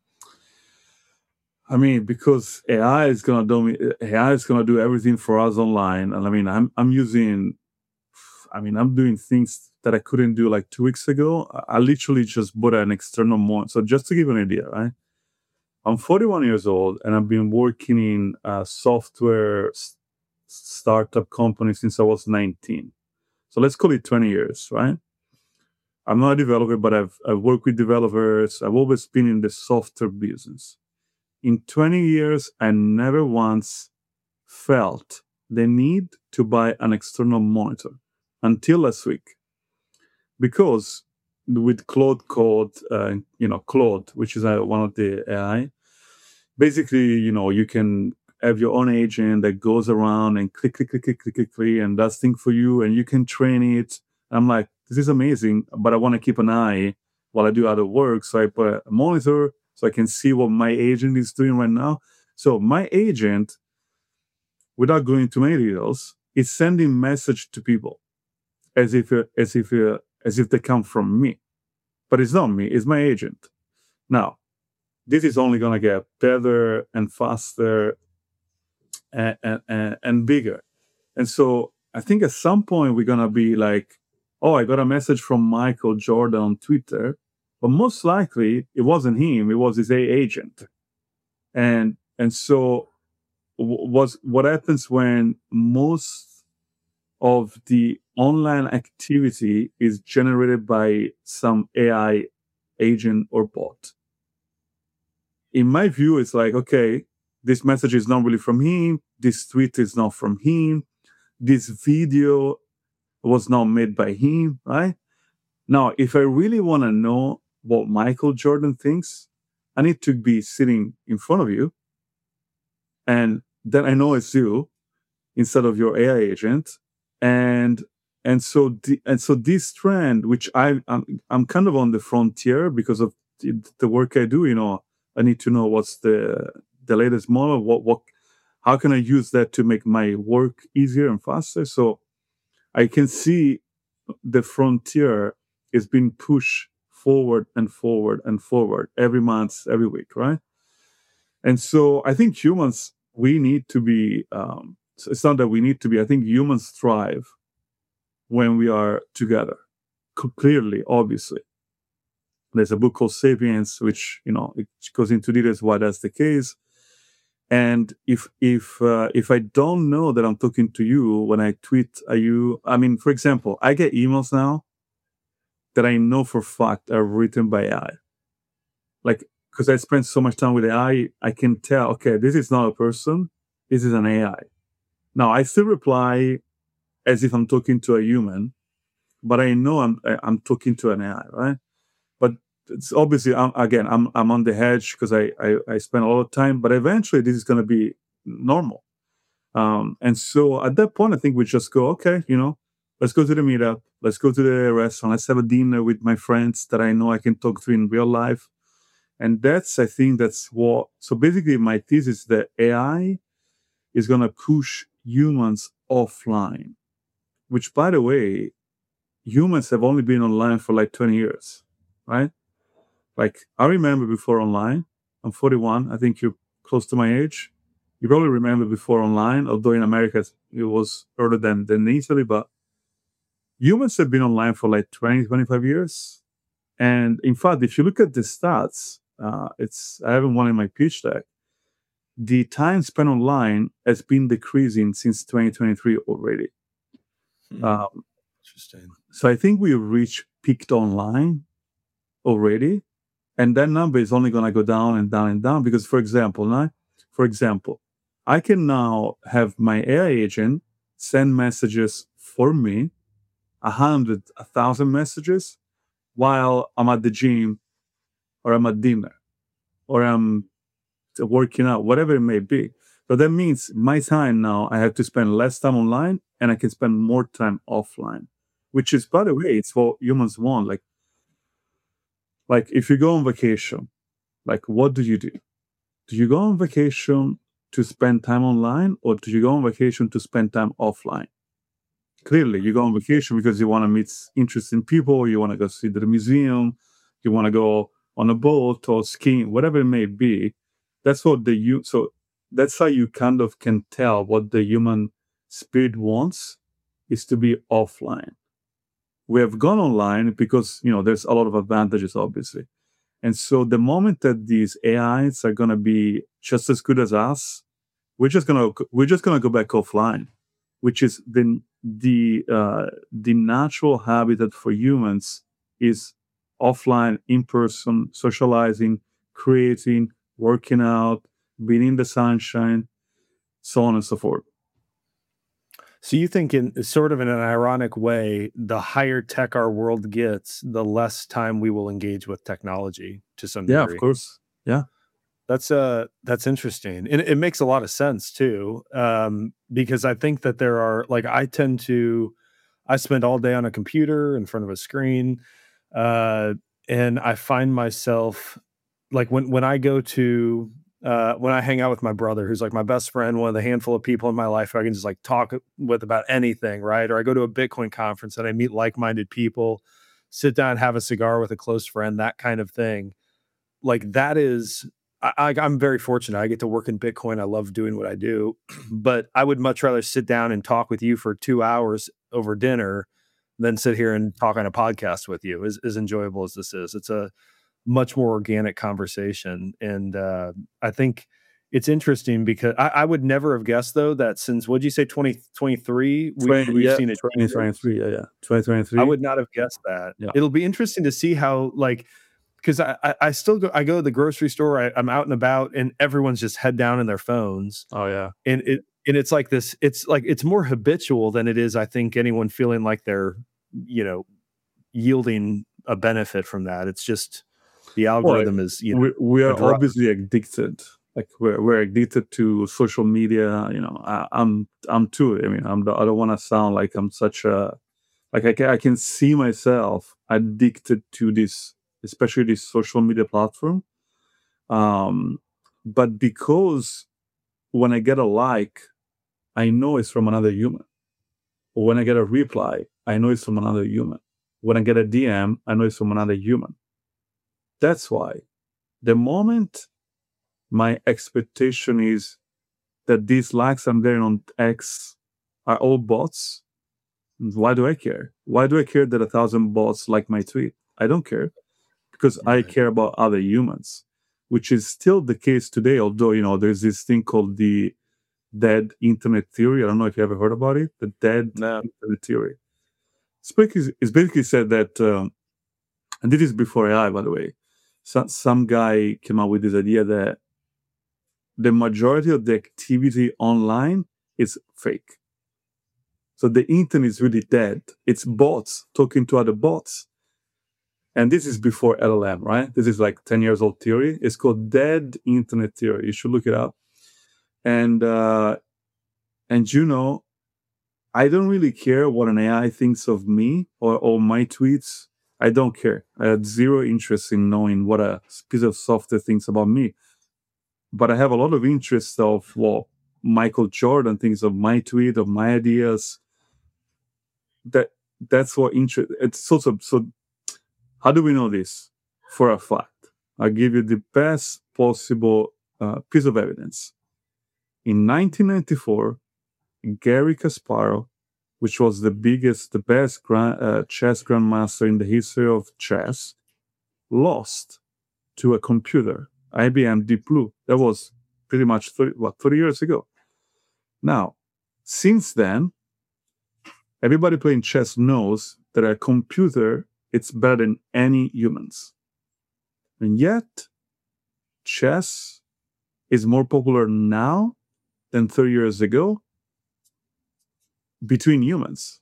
I mean, because A I is gonna do A I is gonna do everything for us online, and I mean, I'm I'm using. I mean, I'm doing things that I couldn't do like two weeks ago. I literally just bought an external monitor. So just to give you an idea, right? I'm forty-one years old, and I've been working in a software s- startup company since I was nineteen. So let's call it twenty years, right? I'm not a developer, but I've, I've worked with developers. I've always been in the software business. In twenty years, I never once felt the need to buy an external monitor. Until last week, because with Claude Code, uh, you know, Claude, which is uh, one of the A I, basically, you know, you can have your own agent that goes around and click, click, click, click, click, click, click, and does things for you, and you can train it. I'm like, this is amazing, but I want to keep an eye while I do other work. So I put a monitor so I can see what my agent is doing right now. So my agent, without going into many details, is sending message to people. As if, uh, as if, uh, as if they come from me, but it's not me; it's my agent. Now, this is only gonna get better and faster and, and and bigger. And so, I think at some point we're gonna be like, "Oh, I got a message from Michael Jordan on Twitter," but most likely it wasn't him; it was his agent. And and so, was what happens when most of the online activity is generated by some A I agent or bot. In my view, it's like, okay, this message is not really from him. This tweet is not from him. This video was not made by him, right? Now, if I really want to know what Michael Jordan thinks, I need to be sitting in front of you. And then I know it's you instead of your A I agent. And and so the, and so this trend, which I I'm, I'm kind of on the frontier because of the, the work I do, you know, I need to know what's the the latest model, what what how can I use that to make my work easier and faster. So I can see the frontier is being pushed forward and forward and forward every month, every week, right? And so I think humans, we need to be. Um, So it's not that we need to be. I think humans thrive when we are together. C- clearly, obviously. There's a book called Sapiens, which, you know, it goes into details why that's the case. And if if uh, if I don't know that I'm talking to you when I tweet, are you? I mean, for example, I get emails now that I know for a fact are written by A I. like, because I spend so much time with A I, I can tell, okay, this is not a person, this is an A I. Now, I still reply as if I'm talking to a human, but I know I'm I'm talking to an A I, right? But it's obviously, I'm, again, I'm I'm on the edge because I, I I spend a lot of time, but eventually this is going to be normal. Um, and so at that point, I think we just go, okay, you know, let's go to the meetup, let's go to the restaurant, let's have a dinner with my friends that I know I can talk to in real life. And that's, I think that's what, so basically my thesis is that A I is going to push humans offline, which, by the way, humans have only been online for like twenty years, right? Like, I remember before online, I'm forty-one, I think you're close to my age. You probably remember before online, although in America it was earlier than, than Italy, but humans have been online for like twenty, twenty-five years. And in fact, if you look at the stats, uh, it's I haven't one in my pitch deck. The time spent online has been decreasing since twenty twenty-three already. Hmm. Um, Interesting. so I think we reached peaked online already, and that number is only going to go down and down and down because, for example, now, for example, I can now have my A I agent send messages for me, a hundred, a thousand messages, while I'm at the gym, or I'm at dinner, or I'm working out, whatever it may be. So that means my time now, I have to spend less time online and I can spend more time offline, which is, by the way, it's what humans want. Like, like if you go on vacation, like what do you do? Do you go on vacation to spend time online, or do you go on vacation to spend time offline? Clearly, you go on vacation because you want to meet interesting people, you want to go see the museum, you want to go on a boat or skiing, whatever it may be. That's what the you so that's how you kind of can tell what the human spirit wants, is to be offline. We have gone online because, you know, there's a lot of advantages, obviously. And so the moment that these A Is are going to be just as good as us, we're just going to we're just going to go back offline, which is the the uh, the natural habitat for humans is offline, in person, socializing, creating, working out, being in the sunshine, so on and so forth. So you think, in sort of in an ironic way, the higher tech our world gets, the less time we will engage with technology to some Yeah, of degree. course. Yeah. That's uh that's interesting. And it makes a lot of sense too. Um, because I think that there are, like, I tend to I spend all day on a computer in front of a screen. Uh, and I find myself, like, when when I go to uh, when I hang out with my brother, who's like my best friend, one of the handful of people in my life who I can just like talk with about anything, right? Or I go to a Bitcoin conference and I meet like-minded people, sit down, have a cigar with a close friend, that kind of thing. Like, that is, I, I, I'm very fortunate. I get to work in Bitcoin. I love doing what I do, but I would much rather sit down and talk with you for two hours over dinner than sit here and talk on a podcast with you. As, as enjoyable as this is, it's a much more organic conversation. And uh, I think it's interesting because I, I would never have guessed, though, that since, what'd you say, twenty twenty-three, we, twenty, we've yeah, seen it. twenty twenty-three. Yeah, yeah. twenty twenty-three. I would not have guessed that. Yeah. It'll be interesting to see how, like, because I, I, I still go, I go to the grocery store, I, I'm out and about, and everyone's just head down in their phones. Oh, yeah. And it, and it's like this, it's like, it's more habitual than it is, I think, anyone feeling like they're, you know, yielding a benefit from that. It's just, the algorithm well, is, you know, we, we are drug. obviously addicted. Like we're we're addicted to social media. You know, I, I'm I'm too. I mean, I'm the, I don't want to sound like I'm such a like I can, I can see myself addicted to this, especially this social media platform. Um, but because when I get a like, I know it's from another human. Or when I get a reply, I know it's from another human. When I get a D M, I know it's from another human. That's why the moment my expectation is that these likes I'm getting on X are all bots, why do I care? Why do I care that a thousand bots like my tweet? I don't care, because Right. I care about other humans, which is still the case today. Although, you know, there's this thing called the dead internet theory. I don't know if you ever heard about it. The dead No. internet theory. It's basically, it's basically said that, um, and this is before A I, by the way. So, some guy came up with this idea that the majority of the activity online is fake. So the internet is really dead. It's bots talking to other bots. And this is before L L M, right? This is like ten years old theory. It's called dead internet theory. You should look it up. And, uh, and you know, I don't really care what an A I thinks of me or, or my tweets. I don't care. I had zero interest in knowing what a piece of software thinks about me. But I have a lot of interest of what Michael Jordan thinks of my tweet, of my ideas. That that's what interest. It's so so. So, how do we know this for a fact? I'll give you the best possible uh, piece of evidence. In nineteen ninety-four, Gary Kasparov, which was the biggest, the best grand, uh, chess grandmaster in the history of chess, lost to a computer, I B M Deep Blue. That was pretty much thirty, what, thirty years ago. Now, since then, everybody playing chess knows that a computer, it's better than any humans. And yet, chess is more popular now than thirty years ago between humans.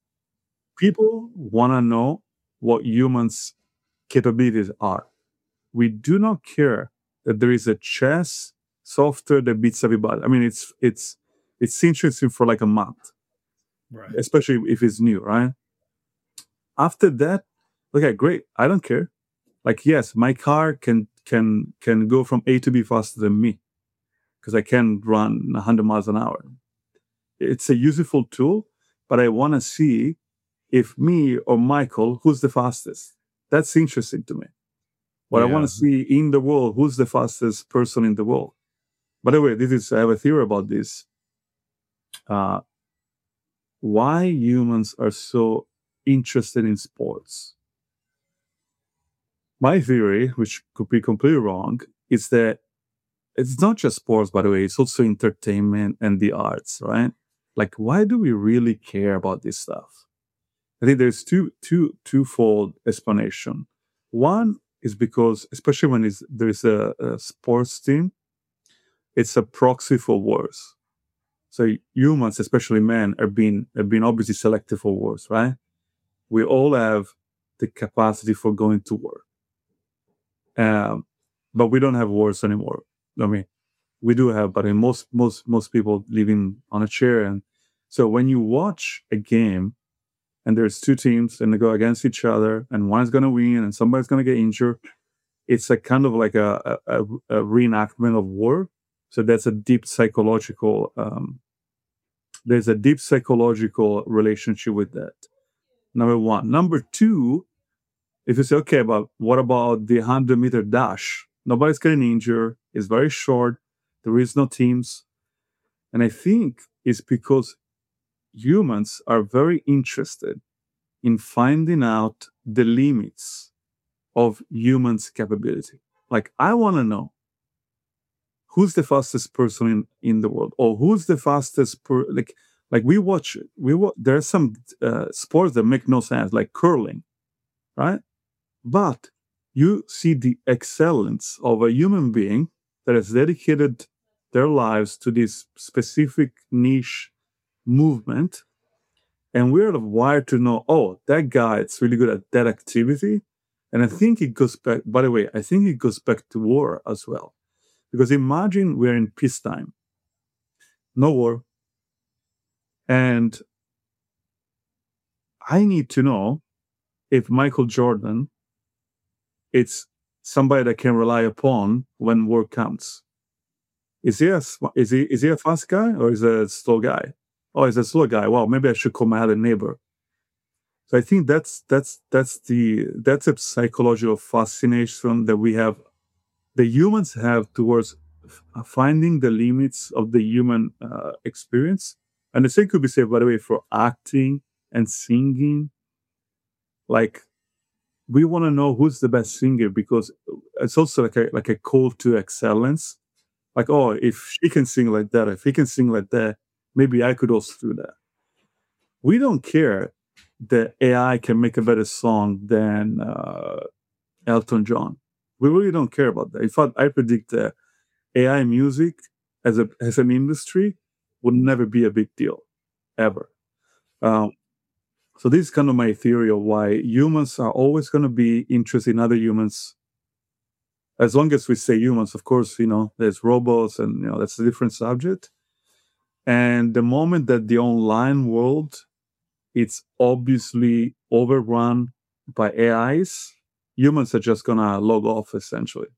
People want to know what humans' capabilities are. We do not care that there is a chess software that beats everybody. I mean, it's it's it's interesting for like a month, right? Especially if it's new, right? After that, okay, great. I don't care. Like, yes, my car can can can go from A to B faster than me because I can run one hundred miles an hour. It's a useful tool, but I want to see if me or Michael, who's the fastest. That's interesting to me. What yeah. I want to see in the world, who's the fastest person in the world. By the way, this is I have a theory about this. Uh, why humans are so interested in sports. My theory, which could be completely wrong, is that it's not just sports, by the way, it's also entertainment and the arts, right? Like, why do we really care about this stuff? I think there's two, two, twofold explanation. One is because, especially when it's, there's a, a sports team, it's a proxy for wars. So humans, especially men, are being, are being obviously selected for wars, right? We all have the capacity for going to war. Um, but we don't have wars anymore. I mean, we do have, but in most most most people living on a chair. And so when you watch a game and there's two teams and they go against each other and one is going to win and somebody's going to get injured, it's a kind of like a, a, a reenactment of war. So that's a deep psychological, um, there's a deep psychological relationship with that. Number one. Number two, if you say, okay, but what about the one hundred meter dash? Nobody's getting injured. It's very short. There is no teams. And I think it's because humans are very interested in finding out the limits of humans' capability. Like, I want to know who's the fastest person in, in the world, or who's the fastest per like like we watch we watch, there are some uh, sports that make no sense, like curling, right? But you see the excellence of a human being that has dedicated their lives to this specific niche movement. And we're wired to know, oh, that guy is really good at that activity. And I think it goes back, by the way, I think it goes back to war as well. Because imagine we're in peacetime, no war. And I need to know if Michael Jordan, it's somebody that can rely upon when war comes. Is he a, is he, is he a fast guy or is he a slow guy? Oh, he's a slow guy. Well, maybe I should call my other neighbor. So I think that's that's that's the that's a psychological fascination that we have, the humans have towards finding the limits of the human uh, experience. And the same could be said, by the way, for acting and singing. Like, we want to know who's the best singer because it's also like a like a call to excellence. Like, oh, if she can sing like that, if he can sing like that, maybe I could also do that. We don't care that A I can make a better song than uh, Elton John. We really don't care about that. In fact, I predict that A I music as a as an industry would never be a big deal, ever. Um, so this is kind of my theory of why humans are always going to be interested in other humans. As long as we say humans, of course, you know, there's robots, and you know that's a different subject. And the moment that the online world, it's obviously overrun by A Is, humans are just gonna log off essentially.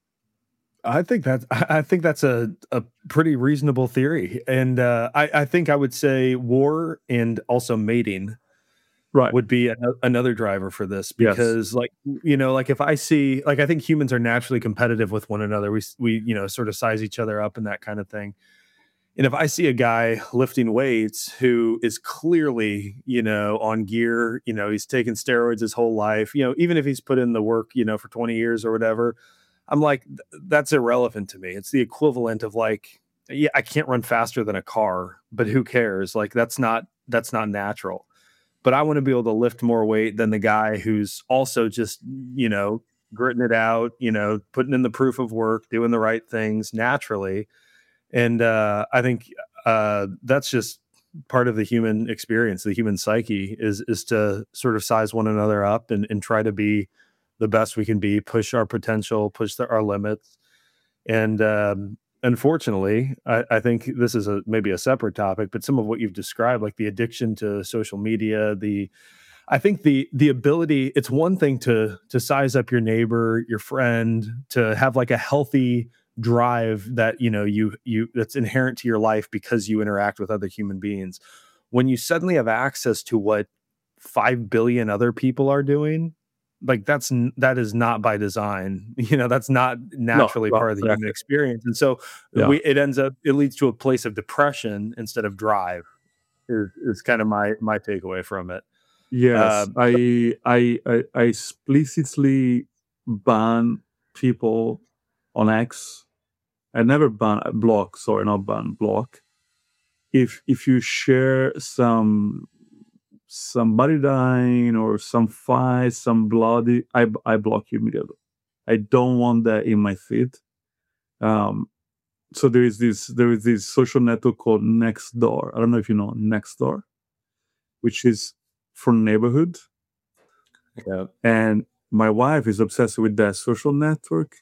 I think that's I think that's a, a pretty reasonable theory, and uh, I, I think I would say war and also mating Right. would be a, another driver for this, Yes. because like you know like if I see like I think humans are naturally competitive with one another. We we you know sort of size each other up and that kind of thing. And if I see a guy lifting weights who is clearly, you know, on gear, you know, he's taken steroids his whole life, you know, even if he's put in the work, you know, for twenty years or whatever, I'm like, th- that's irrelevant to me. It's the equivalent of like, yeah, I can't run faster than a car, but who cares? Like, that's not, that's not natural. But I want to be able to lift more weight than the guy who's also just, you know, gritting it out, you know, putting in the proof of work, doing the right things naturally. And uh, I think uh, that's just part of the human experience, the human psyche is is to sort of size one another up and, and try to be the best we can be, push our potential, push the, our limits. And um, unfortunately, I, I think this is a maybe a separate topic, but some of what you've described, like the addiction to social media, the I think the the ability, it's one thing to to size up your neighbor, your friend, to have like a healthy drive that you know you you that's inherent to your life because you interact with other human beings. When you suddenly have access to what five billion other people are doing, like that's n- that is not by design. You know, that's not No, naturally well, part of the human exactly. experience. And so Yeah. we it ends up it leads to a place of depression instead of drive is is kind of my my takeaway from it. Yes, Um, I, I, I, I explicitly ban people on X. I never ban block. Sorry, not ban block. If if you share some somebody dying or some fight, some bloody, I I block you immediately. I don't want that in my feed. Um, so there is this there is this social network called Nextdoor. I don't know if you know Nextdoor, which is for neighborhood. yeah. And my wife is obsessed with that social network.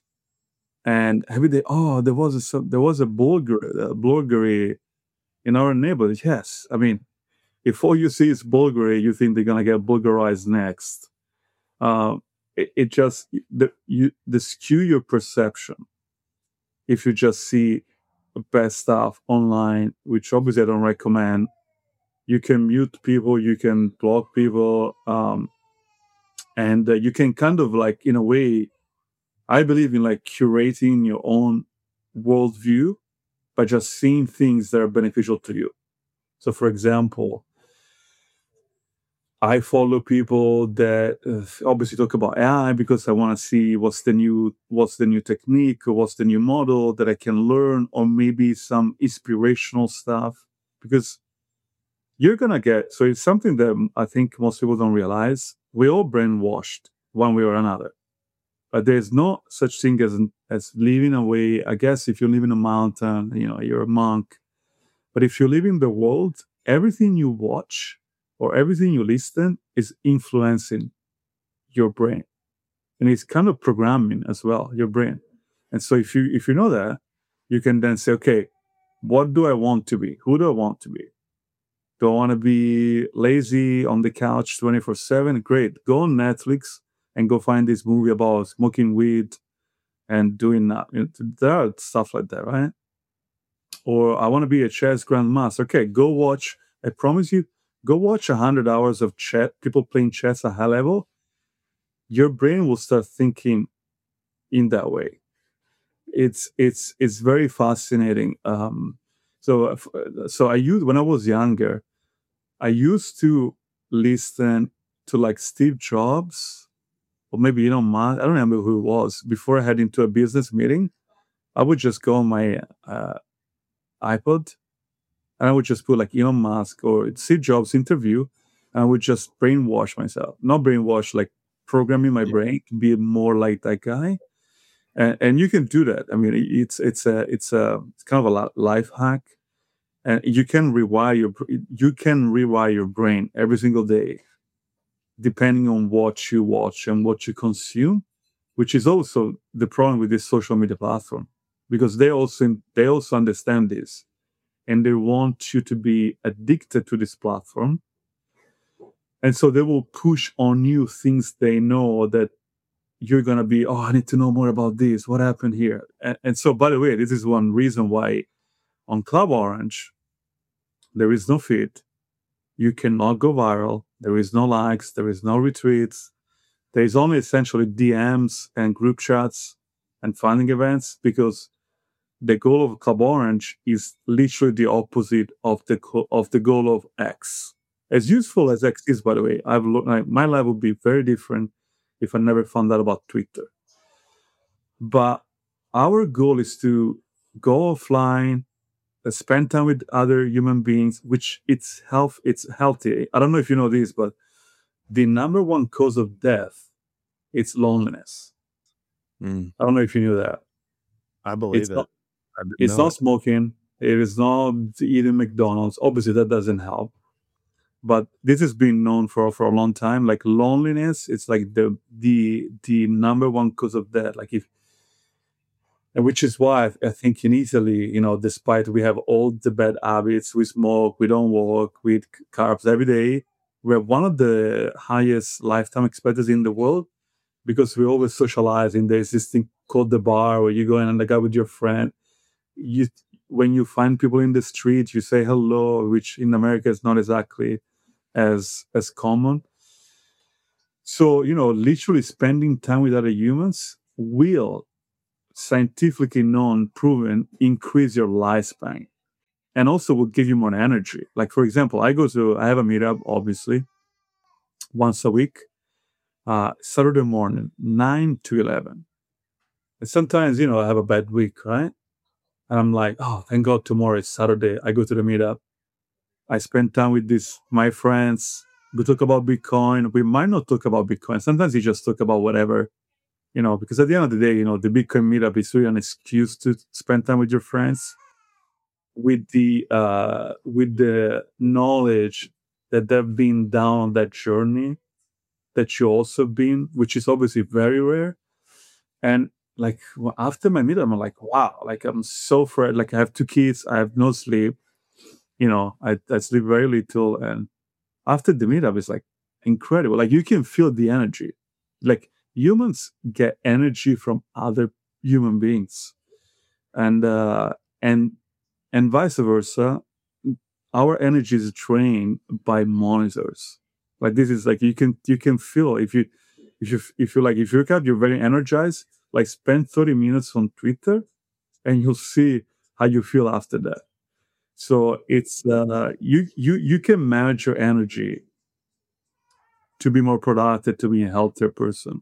And every day, oh, there was a some- there was a bulgari, a bulgari in our neighborhood. Yes, I mean, if all you see is Bulgari, you think they're gonna get Bulgarized next. Um, it, it just the you the skew your perception if you just see bad stuff online, which obviously I don't recommend. You can mute people, you can block people, um, and uh, you can kind of like in a way. I believe in like curating your own worldview by just seeing things that are beneficial to you. So, for example, I follow people that uh, obviously talk about A I because I want to see what's the new what's the new technique or what's the new model that I can learn, or maybe some inspirational stuff. Because you're gonna get so it's something that I think most people don't realize. We're all brainwashed one way or another, but there's no such thing as as living away. I guess if you live in a mountain, you know, you're a monk. But if you live in the world, everything you watch or everything you listen is influencing your brain. And it's kind of programming as well, your brain. And so if you if you know that, you can then say, okay, what do I want to be? Who do I want to be? Do I want to be lazy on the couch twenty-four seven? Great. Go on Netflix and go find this movie about smoking weed and doing that. You know, there are stuff like that, right? Or I want to be a chess grandmaster. Okay, go watch. I promise you, go watch a hundred hours of chess. People playing chess at high level. Your brain will start thinking in that way. It's it's it's very fascinating. Um, so so I used when I was younger, I used to listen to like Steve Jobs or maybe Elon Musk. I don't remember who it was. Before I head into a business meeting, I would just go on my uh, iPod and I would just put like Elon Musk or Steve Jobs interview, and I would just brainwash myself. Not brainwash, like programming my Yeah. brain to be more like that guy. and, and you can do that. I mean, it's it's a it's a it's kind of a life hack, and you can rewire your you can rewire your brain every single day, depending on what you watch and what you consume, which is also the problem with this social media platform, because they also they also understand this, and they want you to be addicted to this platform, and so they will push on you things they know that you're going to be, oh, I need to know more about this. What happened here? And, and so, by the way, this is one reason why on Club Orange, there is no feed. You cannot go viral. There is no likes. There is no retweets. There is only essentially D Ms and group chats and funding events, because the goal of Club Orange is literally the opposite of the of the goal of X. As useful as X is, by the way, I've looked, like, my life would be very different if I never found out about Twitter. But our goal is to go offline, uh, spend time with other human beings, which it's health, it's healthy. I don't know if you know this, but the number one cause of death, it's loneliness. Mm. I don't know if you knew that. I believe it's it. Not, it's not it. smoking. It is not eating McDonald's. Obviously, that doesn't help. But this has been known for, for a long time. Like loneliness, it's like the the the number one cause of death. Like if, and which is why I think in Italy, you know, despite we have all the bad habits, we smoke, we don't walk, we eat carbs every day, we're one of the highest lifetime expectancy in the world, because we always socialize in the existing called the bar, where you go in and hang out with your friend. You when you find people in the street, you say hello, which in America is not exactly as as common. So, you know, literally spending time with other humans will, scientifically known, proven, increase your lifespan, and also will give you more energy. Like, for example, I go to I have a meetup, obviously, once a week, uh, Saturday morning, nine to eleven. And sometimes, you know, I have a bad week, right? And I'm like, oh, thank God tomorrow is Saturday. I go to the meetup. I spend time with these my friends. We talk about Bitcoin. We might not talk about Bitcoin. Sometimes you just talk about whatever, you know, because at the end of the day, you know, the Bitcoin meetup is really an excuse to spend time with your friends, with the uh, with the knowledge that they've been down on that journey that you also been, which is obviously very rare. And like after my meetup, I'm like, wow, like I'm so fresh. Like I have two kids, I have no sleep. You know, I, I sleep very little, and after the meetup, it's like incredible. Like you can feel the energy. Like humans get energy from other human beings, and uh, and and vice versa. Our energy is trained by monitors. Like this is like you can you can feel if you if you if you like if you wake up, you're very energized. Like spend thirty minutes on Twitter, and you'll see how you feel after that. So it's uh, you you you can manage your energy to be more productive, to be a healthier person.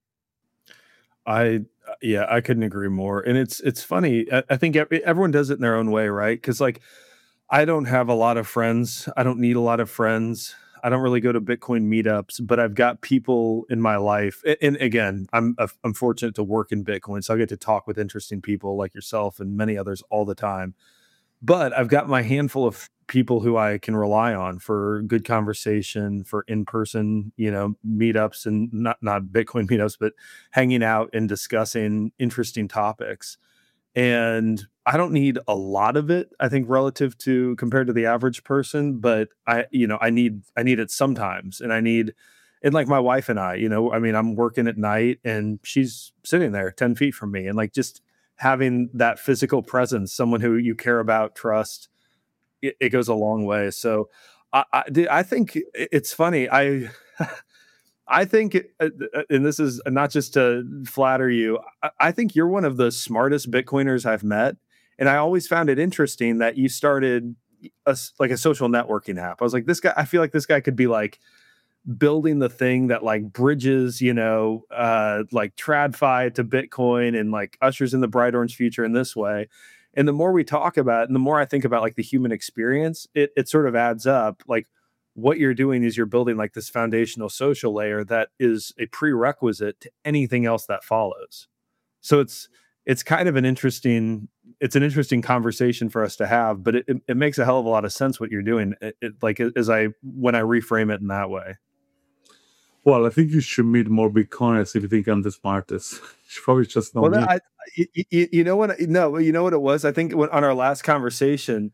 I yeah, I couldn't agree more. And it's it's funny. I, I think everyone does it in their own way, right? Because like I don't have a lot of friends. I don't need a lot of friends. I don't really go to Bitcoin meetups, but I've got people in my life. And, and again, I'm I'm fortunate to work in Bitcoin, so I get to talk with interesting people like yourself and many others all the time. But I've got my handful of people who I can rely on for good conversation, for in-person, you know, meetups, and not not Bitcoin meetups, but hanging out and discussing interesting topics. And I don't need a lot of it, I think, relative to compared to the average person, but I, you know, I need I need it sometimes. And I need, and like my wife and I, you know, I mean, I'm working at night and she's sitting there ten feet from me, and like just having that physical presence, someone who you care about, trust, it, it goes a long way. So I, I, I think it's funny. I, I think, and this is not just to flatter you, I think you're one of the smartest Bitcoiners I've met. And I always found it interesting that you started a, like a social networking app. I was like, this guy, I feel like this guy could be like building the thing that like bridges, you know, uh, like TradFi to Bitcoin and like ushers in the bright orange future in this way. And the more we talk about it, and the more I think about like the human experience, it, it sort of adds up. Like what you're doing is you're building like this foundational social layer that is a prerequisite to anything else that follows. So it's it's kind of an interesting it's an interesting conversation for us to have, but it, it, it makes a hell of a lot of sense what you're doing. It, it, like as I when I reframe it in that way. Well, I think you should meet more Bitcoiners if you think I'm the smartest. You probably just know Well, me. I, you, you know what? No, you know what it was. I think when, on our last conversation,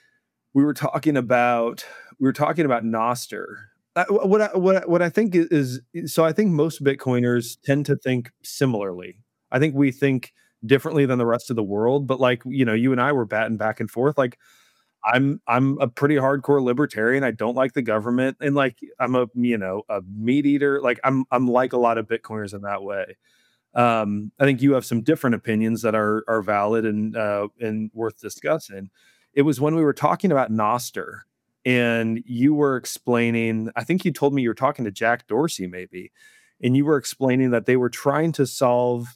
we were talking about we were talking about Nostr. Uh, what I, what I- what I think is so. I think most Bitcoiners tend to think similarly. I think we think differently than the rest of the world. But like you know, you and I were batting back and forth. Like I'm I'm a pretty hardcore libertarian. I don't like the government, and like I'm a you know a meat eater. Like I'm I'm like a lot of Bitcoiners in that way. Um, I think you have some different opinions that are are valid and uh, and worth discussing. It was when we were talking about Nostr, and you were explaining. I think you told me you were talking to Jack Dorsey, maybe, and you were explaining that they were trying to solve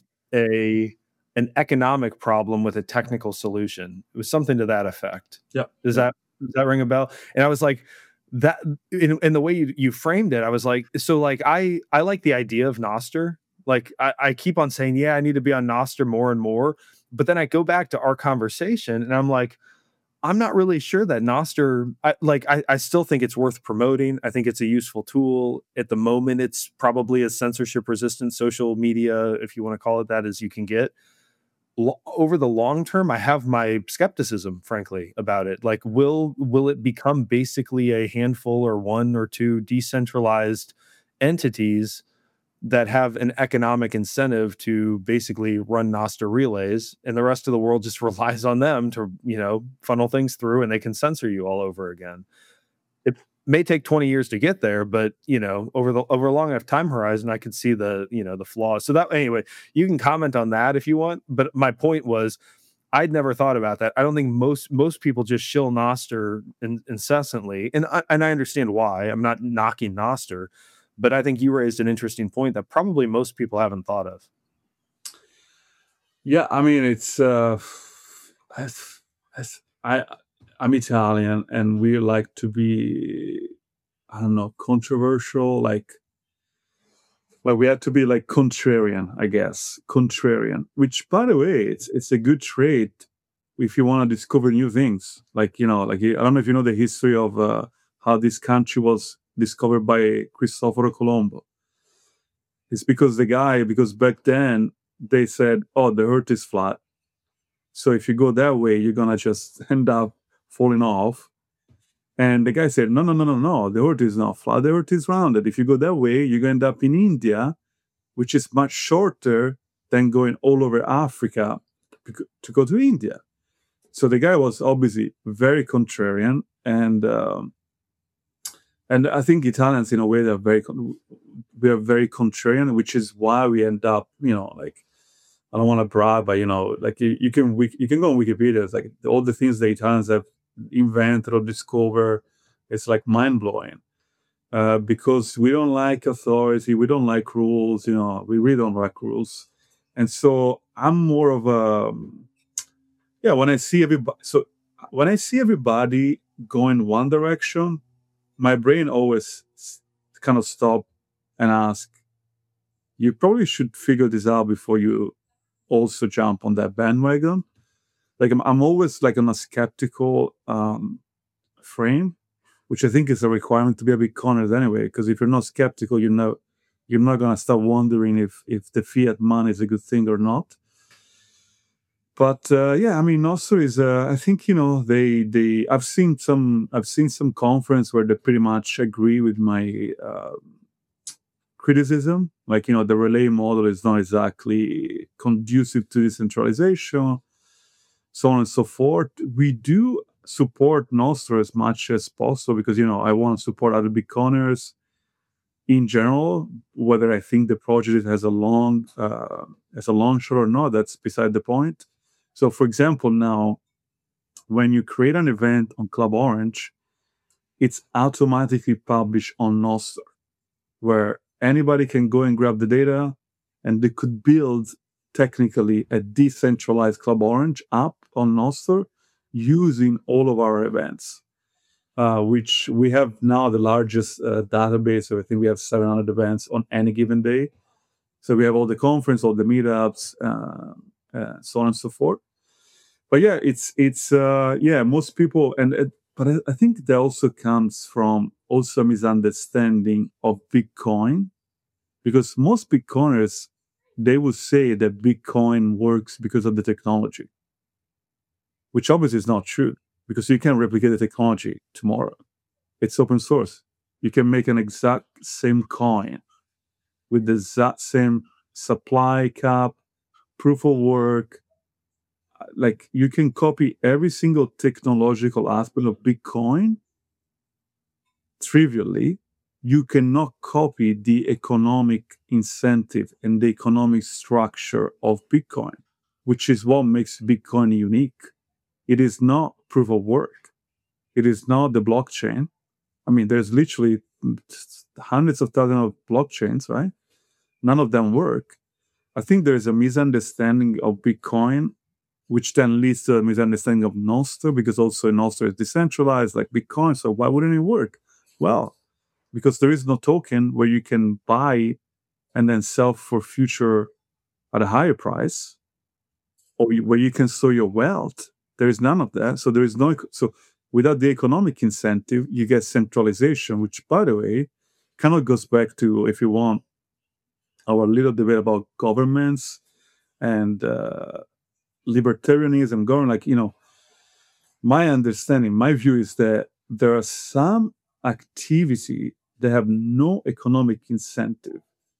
a an economic problem with a technical solution. It was something to that effect. Yeah. Does yeah. that does that ring a bell? And I was like, that in, in the way you, you framed it, I was like, so like I I like the idea of Nostr. Like I, I keep on saying, yeah, I need to be on Nostr more and more. But then I go back to our conversation and I'm like, I'm not really sure that Nostr, I, like, I, I still think it's worth promoting. I think it's a useful tool. At the moment, it's probably as censorship resistant social media, if you want to call it that, as you can get. Lo- over the long term, I have my skepticism, frankly, about it. Like, will will it become basically a handful or one or two decentralized entities that have an economic incentive to basically run Nostr relays, and the rest of the world just relies on them to, you know, funnel things through, and they can censor you all over again. It may take twenty years to get there, but you know, over the over a long enough time horizon, I could see the, you know, the flaws. So that anyway, you can comment on that if you want. But my point was, I'd never thought about that. I don't think most most people just shill Nostr in, incessantly, and I, and I understand why. I'm not knocking Nostr, but I think you raised an interesting point that probably most people haven't thought of. Yeah, I mean, it's uh, as, as I I'm Italian, and we like to be, I don't know, controversial. Like, like we have to be like contrarian, I guess, contrarian. Which, by the way, it's it's a good trait if you want to discover new things. Like you know, like I don't know if you know the history of uh, how this country was discovered by Cristoforo Colombo. It's because the guy, because back then they said, oh, the earth is flat. So if you go that way, you're going to just end up falling off. And the guy said, no, no, no, no, no. The earth is not flat. The earth is rounded. If you go that way, you're going to end up in India, which is much shorter than going all over Africa to go to India. So the guy was obviously very contrarian. And um, and I think Italians, in a way, they're very, we are very contrarian, which is why we end up, you know, like, I don't want to brag, but you know, like you, you can you can go on Wikipedia. It's like all the things the Italians have invented or discovered. It's like mind blowing uh, because we don't like authority, we don't like rules. You know, we really don't like rules, and so I'm more of a yeah. When I see everybody, so when I see everybody going one direction, my brain always kind of stop and ask, you probably should figure this out before you also jump on that bandwagon. Like I'm, I'm always like on a skeptical um, frame, which I think is a requirement to be a Bitcoiner anyway. Because if you're not skeptical, you know, you're not gonna start wondering if if the fiat money is a good thing or not. But uh, yeah, I mean, Nostr is. Uh, I think you know they they. I've seen some. I've seen some conference where they pretty much agree with my uh, criticism. Like you know, the relay model is not exactly conducive to decentralization, so on and so forth. We do support Nostr as much as possible because you know I want to support other Bitcoiners in general. Whether I think the project has a long uh, has a long shot or not, that's beside the point. So, for example, now, when you create an event on Club Orange, it's automatically published on Nostr, where anybody can go and grab the data, and they could build, technically, a decentralized Club Orange app on Nostr using all of our events, uh, which we have now the largest uh, database. So I think we have seven hundred events on any given day. So we have all the conference, all the meetups, uh, uh, so on and so forth. But yeah, it's it's uh, yeah, most people, and uh, but I, I think that also comes from also misunderstanding of Bitcoin, because most Bitcoiners, they will say that Bitcoin works because of the technology, which obviously is not true, because you can replicate the technology tomorrow. It's open source. You can make an exact same coin with the exact same supply cap, proof of work. Like, you can copy every single technological aspect of Bitcoin trivially. You cannot copy the economic incentive and the economic structure of Bitcoin, which is what makes Bitcoin unique. It is not proof of work. It is not the blockchain. I mean, there's literally hundreds of thousands of blockchains, right? None of them work. I think there's a misunderstanding of Bitcoin, which then leads to a misunderstanding of Nostr, because also Nostr is decentralized like Bitcoin. So why wouldn't it work? Well, because there is no token where you can buy and then sell for future at a higher price, or where you can store your wealth. There is none of that. So there is no, so without the economic incentive, you get centralization, which, by the way, kind of goes back to, if you want, our little debate about governments and uh, libertarianism going. Like, you know, my understanding, my view is that there are some activity that have no economic incentive,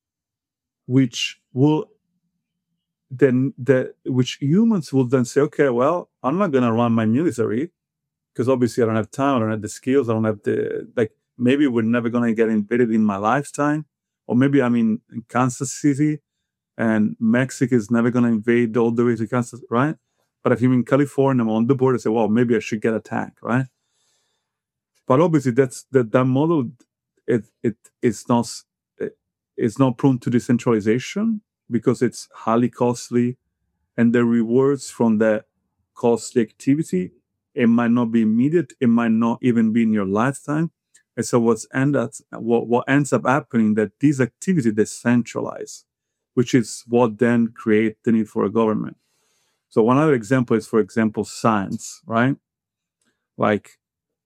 which will then that which humans will then say, okay, well, I'm not gonna run my military because obviously I don't have time, I don't have the skills, I don't have the, like, maybe we're never gonna get invaded in my lifetime, or maybe I'm in, in Kansas City and Mexico is never gonna invade all the way to Kansas, right? But if I'm in California, I'm on the border, I say, well, maybe I should get attacked, right? But obviously that's that that model, it it it's not it, it's not prone to decentralization because it's highly costly, and the rewards from that costly activity, it might not be immediate, it might not even be in your lifetime. And so what's end up, what, what ends up happening, that these activities decentralize, which is what then create the need for a government. So one other example is, for example, science, right? Like,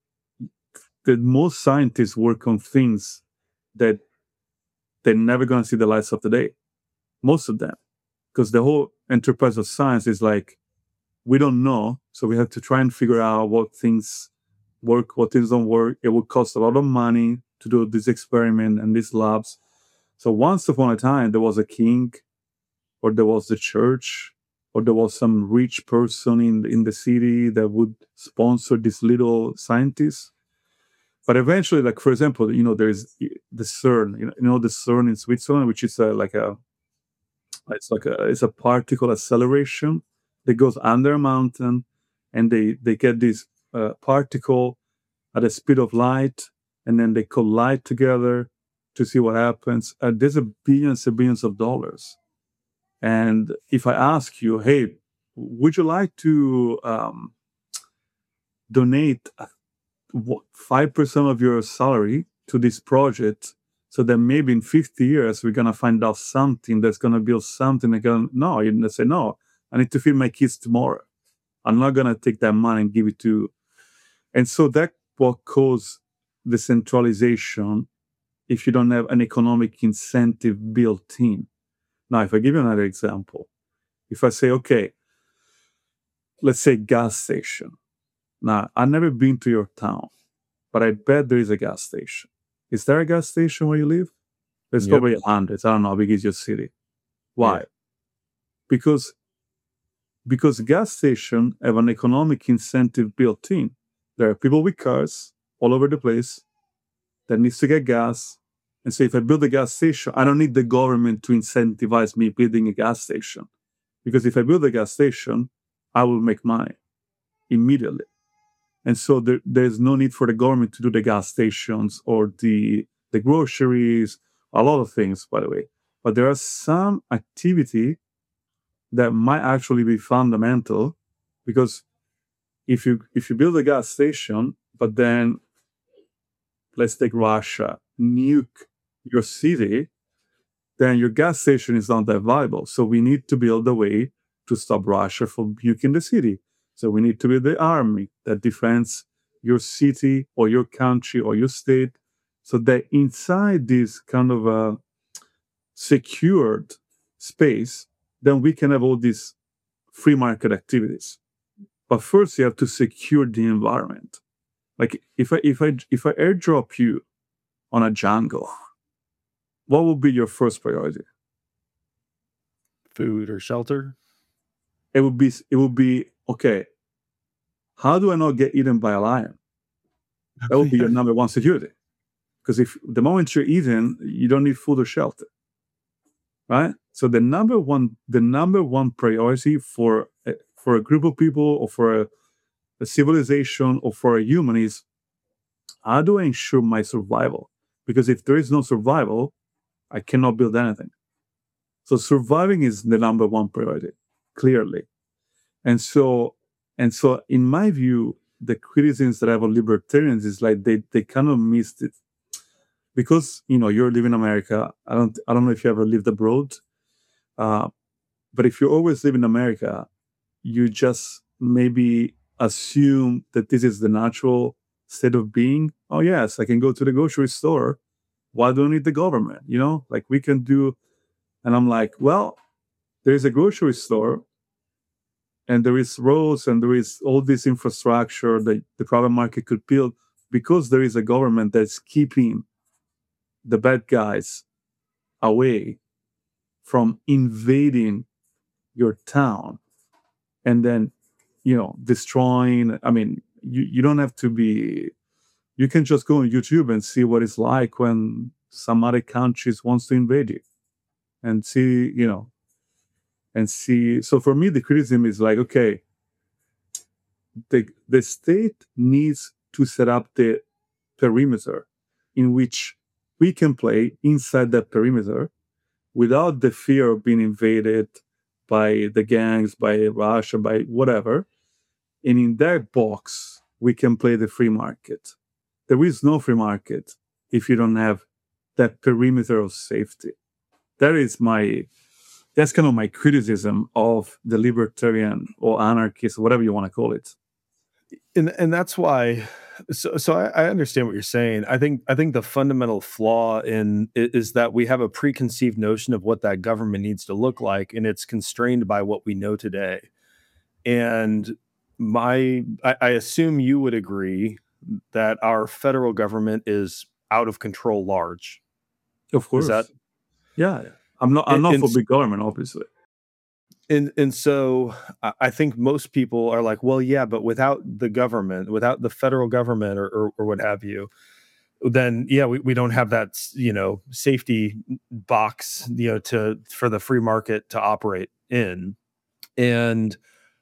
the most scientists work on things that they're never going to see the lights of the day. Most of them. Because the whole enterprise of science is like, we don't know, so we have to try and figure out what things work, what things don't work. It would cost a lot of money to do this experiment and these labs. So once upon a time, there was a king, or there was the church, or there was some rich person in, in the city that would sponsor these little scientists. But eventually, like, for example, you know, there's the CERN, you know, you know the CERN in Switzerland, which is a, like a, it's like a, it's a particle acceleration that goes under a mountain, and they, they get this uh, particle at the speed of light, and then they collide together to see what happens. Uh, there's a billions and billions of dollars. And if I ask you, hey, would you like to um, donate five percent of your salary to this project, so that maybe in fifty years we're gonna find out something that's gonna build something again? No, you're gonna say, no, I need to feed my kids tomorrow. I'm not gonna take that money and give it to. And so that what caused the centralization if you don't have an economic incentive built in. Now, if I give you another example, if I say, okay, let's say gas station. Now, I've never been to your town, but I bet there is a gas station. Is there a gas station where you live? There's Yep. probably hundreds. I don't know how big is your city. Why? Yeah. Because because gas stations have an economic incentive built in. There are people with cars all over the place that needs to get gas. And so if I build a gas station, I don't need the government to incentivize me building a gas station. Because if I build a gas station, I will make money immediately. And so there, there's no need for the government to do the gas stations or the the groceries, a lot of things, by the way. But there are some activity that might actually be fundamental, because if you if you build a gas station, but then let's take Russia, nuke your city, then your gas station is not that viable. So we need to build a way to stop Russia from nuking the city. So we need to build the army that defends your city or your country or your state, so that inside this kind of a secured space, then we can have all these free market activities. But first, you have to secure the environment. Like if I if I if I airdrop you on a jungle, what would be your first priority? Food or shelter? It would be it would be okay. How do I not get eaten by a lion? That would be your number one security. Because if the moment you're eaten, you don't need food or shelter, right? So the number one the number one priority for a, for a group of people or for a, a civilization or for a human is, how do I ensure my survival? Because if there is no survival, I cannot build anything. So surviving is the number one priority, clearly. And so, and so, in my view, the criticisms that I have on libertarians is like they they kind of missed it, because you know you're living in America. I don't I don't know if you ever lived abroad, uh, but if you always live in America, you just maybe assume that this is the natural state of being. Oh yes, I can go to the grocery store. Why do I need the government? You know, like we can do. And I'm like, well, there's a grocery store, and there is roads, and there is all this infrastructure that the private market could build, because there is a government that's keeping the bad guys away from invading your town and then, you know, destroying. I mean, you, you don't have to be, you can just go on YouTube and see what it's like when some other countries wants to invade you and see, you know, and see. So for me, the criticism is like, okay, the the state needs to set up the perimeter in which we can play inside that perimeter without the fear of being invaded by the gangs, by Russia, by whatever. And in that box, we can play the free market. There is no free market if you don't have that perimeter of safety. That is my, that's kind of my criticism of the libertarian or anarchist, whatever you want to call it. And and that's why. So so I, I understand what you're saying. I think I think the fundamental flaw in is that we have a preconceived notion of what that government needs to look like, and it's constrained by what we know today. And my, I, I assume you would agree that our federal government is out of control, large. Of course. Is that? Yeah, I'm not. I'm And- not and- for big government, obviously. And and so I I think most people are like, well, yeah, but without the government, without the federal government or or, or what have you, then yeah, we, we don't have that, you know, safety box, you know, to for the free market to operate in. And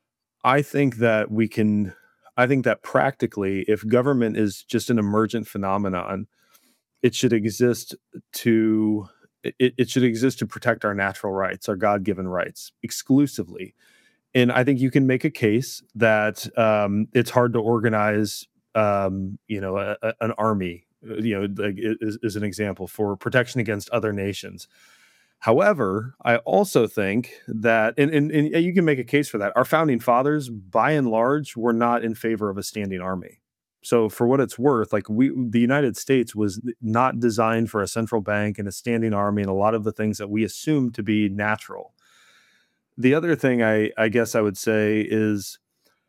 I think that we can, I think that practically, if government is just an emergent phenomenon, it should exist to it, it should exist to protect our natural rights, our God-given rights exclusively. And I think you can make a case that um, it's hard to organize, um, you know, a, a, an army, you know, like, is, is an example for protection against other nations. However, I also think that, and, and, and you can make a case for that. Our founding fathers, by and large, were not in favor of a standing army. So for what it's worth, like we, the United States was not designed for a central bank and a standing army and a lot of the things that we assume to be natural. The other thing I, I guess I would say is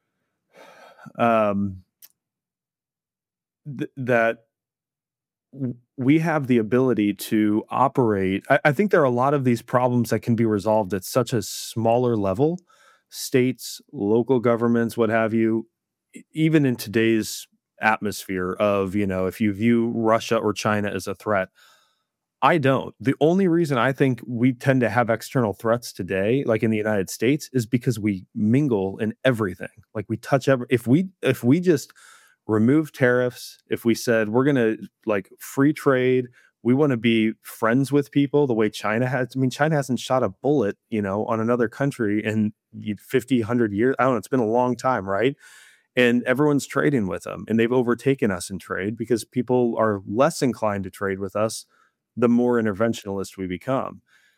um, th- that we have the ability to operate. I, I think there are a lot of these problems that can be resolved at such a smaller level, states, local governments, what have you, e- even in today's atmosphere of, you know, if you view Russia or China as a threat. I don't. The only reason I think we tend to have external threats today, like in the United States, is because we mingle in everything. Like we touch every, if we if we just remove tariffs, if we said we're going to like free trade, we want to be friends with people the way China has. I mean, China hasn't shot a bullet, you know, on another country in fifty, one hundred years. I don't know. It's been a long time, right? And everyone's trading with them, and they've overtaken us in trade because people are less inclined to trade with us the more interventionist we become.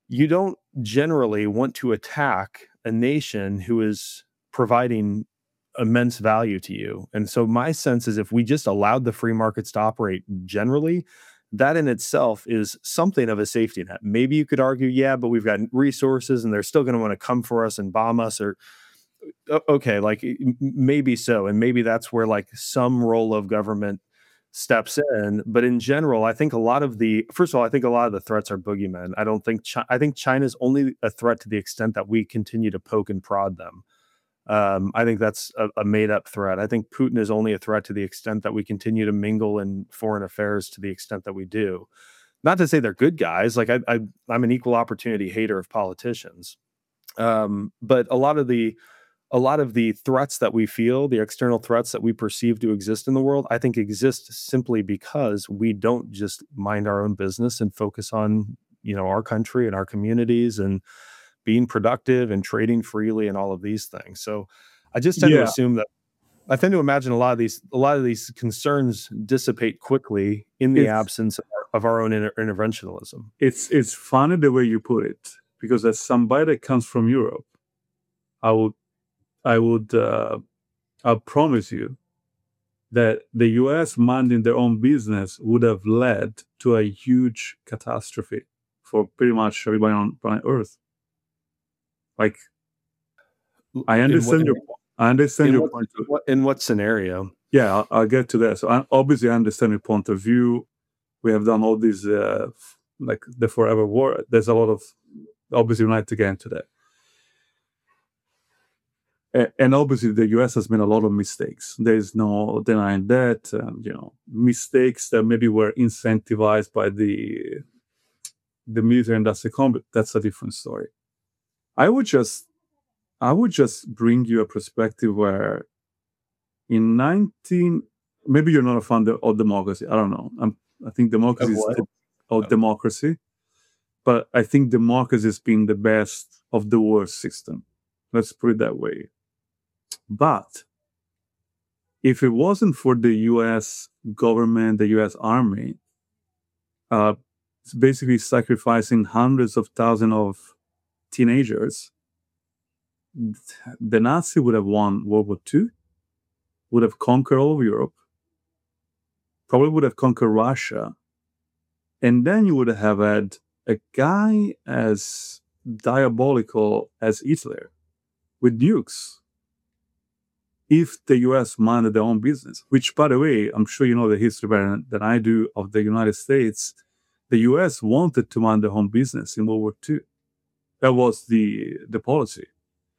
you don't generally want to attack a nation who is providing immense value to you. And so my sense is if we just allowed the free markets to operate generally, that in itself is something of a safety net. Maybe you could argue, yeah, but we've got resources and they're still going to want to come for us and bomb us, or okay, like maybe so. And maybe that's where like some role of government steps in. But in general, I think a lot of the, first of all, I think a lot of the threats are boogeymen. I don't think, Chi- I think China's only a threat to the extent that we continue to poke and prod them. Um, I think that's a, a made up threat. I think Putin is only a threat to the extent that we continue to mingle in foreign affairs to the extent that we do. Not to say they're good guys. Like I, I I'm an equal opportunity hater of politicians. Um, but a lot of the, a lot of the threats that we feel, the external threats that we perceive to exist in the world, I think exist simply because we don't just mind our own business and focus on, you know, our country and our communities and being productive and trading freely and all of these things. So I just tend to Yeah, assume that I tend to imagine a lot of these, a lot of these concerns dissipate quickly in the it's absence of our, of our own inter- interventionism. it's it's funny the way you put it, because as somebody that comes from Europe, I would I would uh, I promise you that the U S minding their own business would have led to a huge catastrophe for pretty much everybody on planet Earth. Like, I In what, understand in, your I understand in your what, point. Of, what, in what scenario? yeah, I'll, I'll get to that. So I, obviously, I understand your point of view. We have done all these uh, f- like the forever war. There's a lot of obviously we need to get into that. A- And obviously, the U S has made a lot of mistakes. There is no denying that. Um, you know, mistakes that maybe were incentivized by the the military industrial complex. That's a different story. I would just, I would just bring you a perspective where, in nineteen, maybe you're not a fan of democracy. I don't know. I'm, I think democracy Of is what? the, of democracy, but I think democracy has been the best of the worst system. Let's put it that way. But if it wasn't for the U S government, the U S Army, uh, it's basically sacrificing hundreds of thousands of teenagers, the Nazi would have won World War Two, would have conquered all of Europe, probably would have conquered Russia, and then you would have had a guy as diabolical as Hitler with nukes, if the U S minded their own business. Which, by the way, I'm sure you know the history better than I do of the United States. The U S wanted to mind their own business in World War Two. That was the the policy.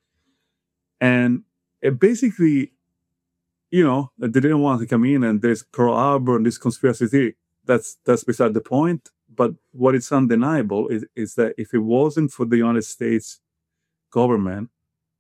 And it basically, you know, they didn't want to come in, and there's Pearl Harbor and this conspiracy theory. That's that's beside the point. But what is undeniable is, is that if it wasn't for the United States government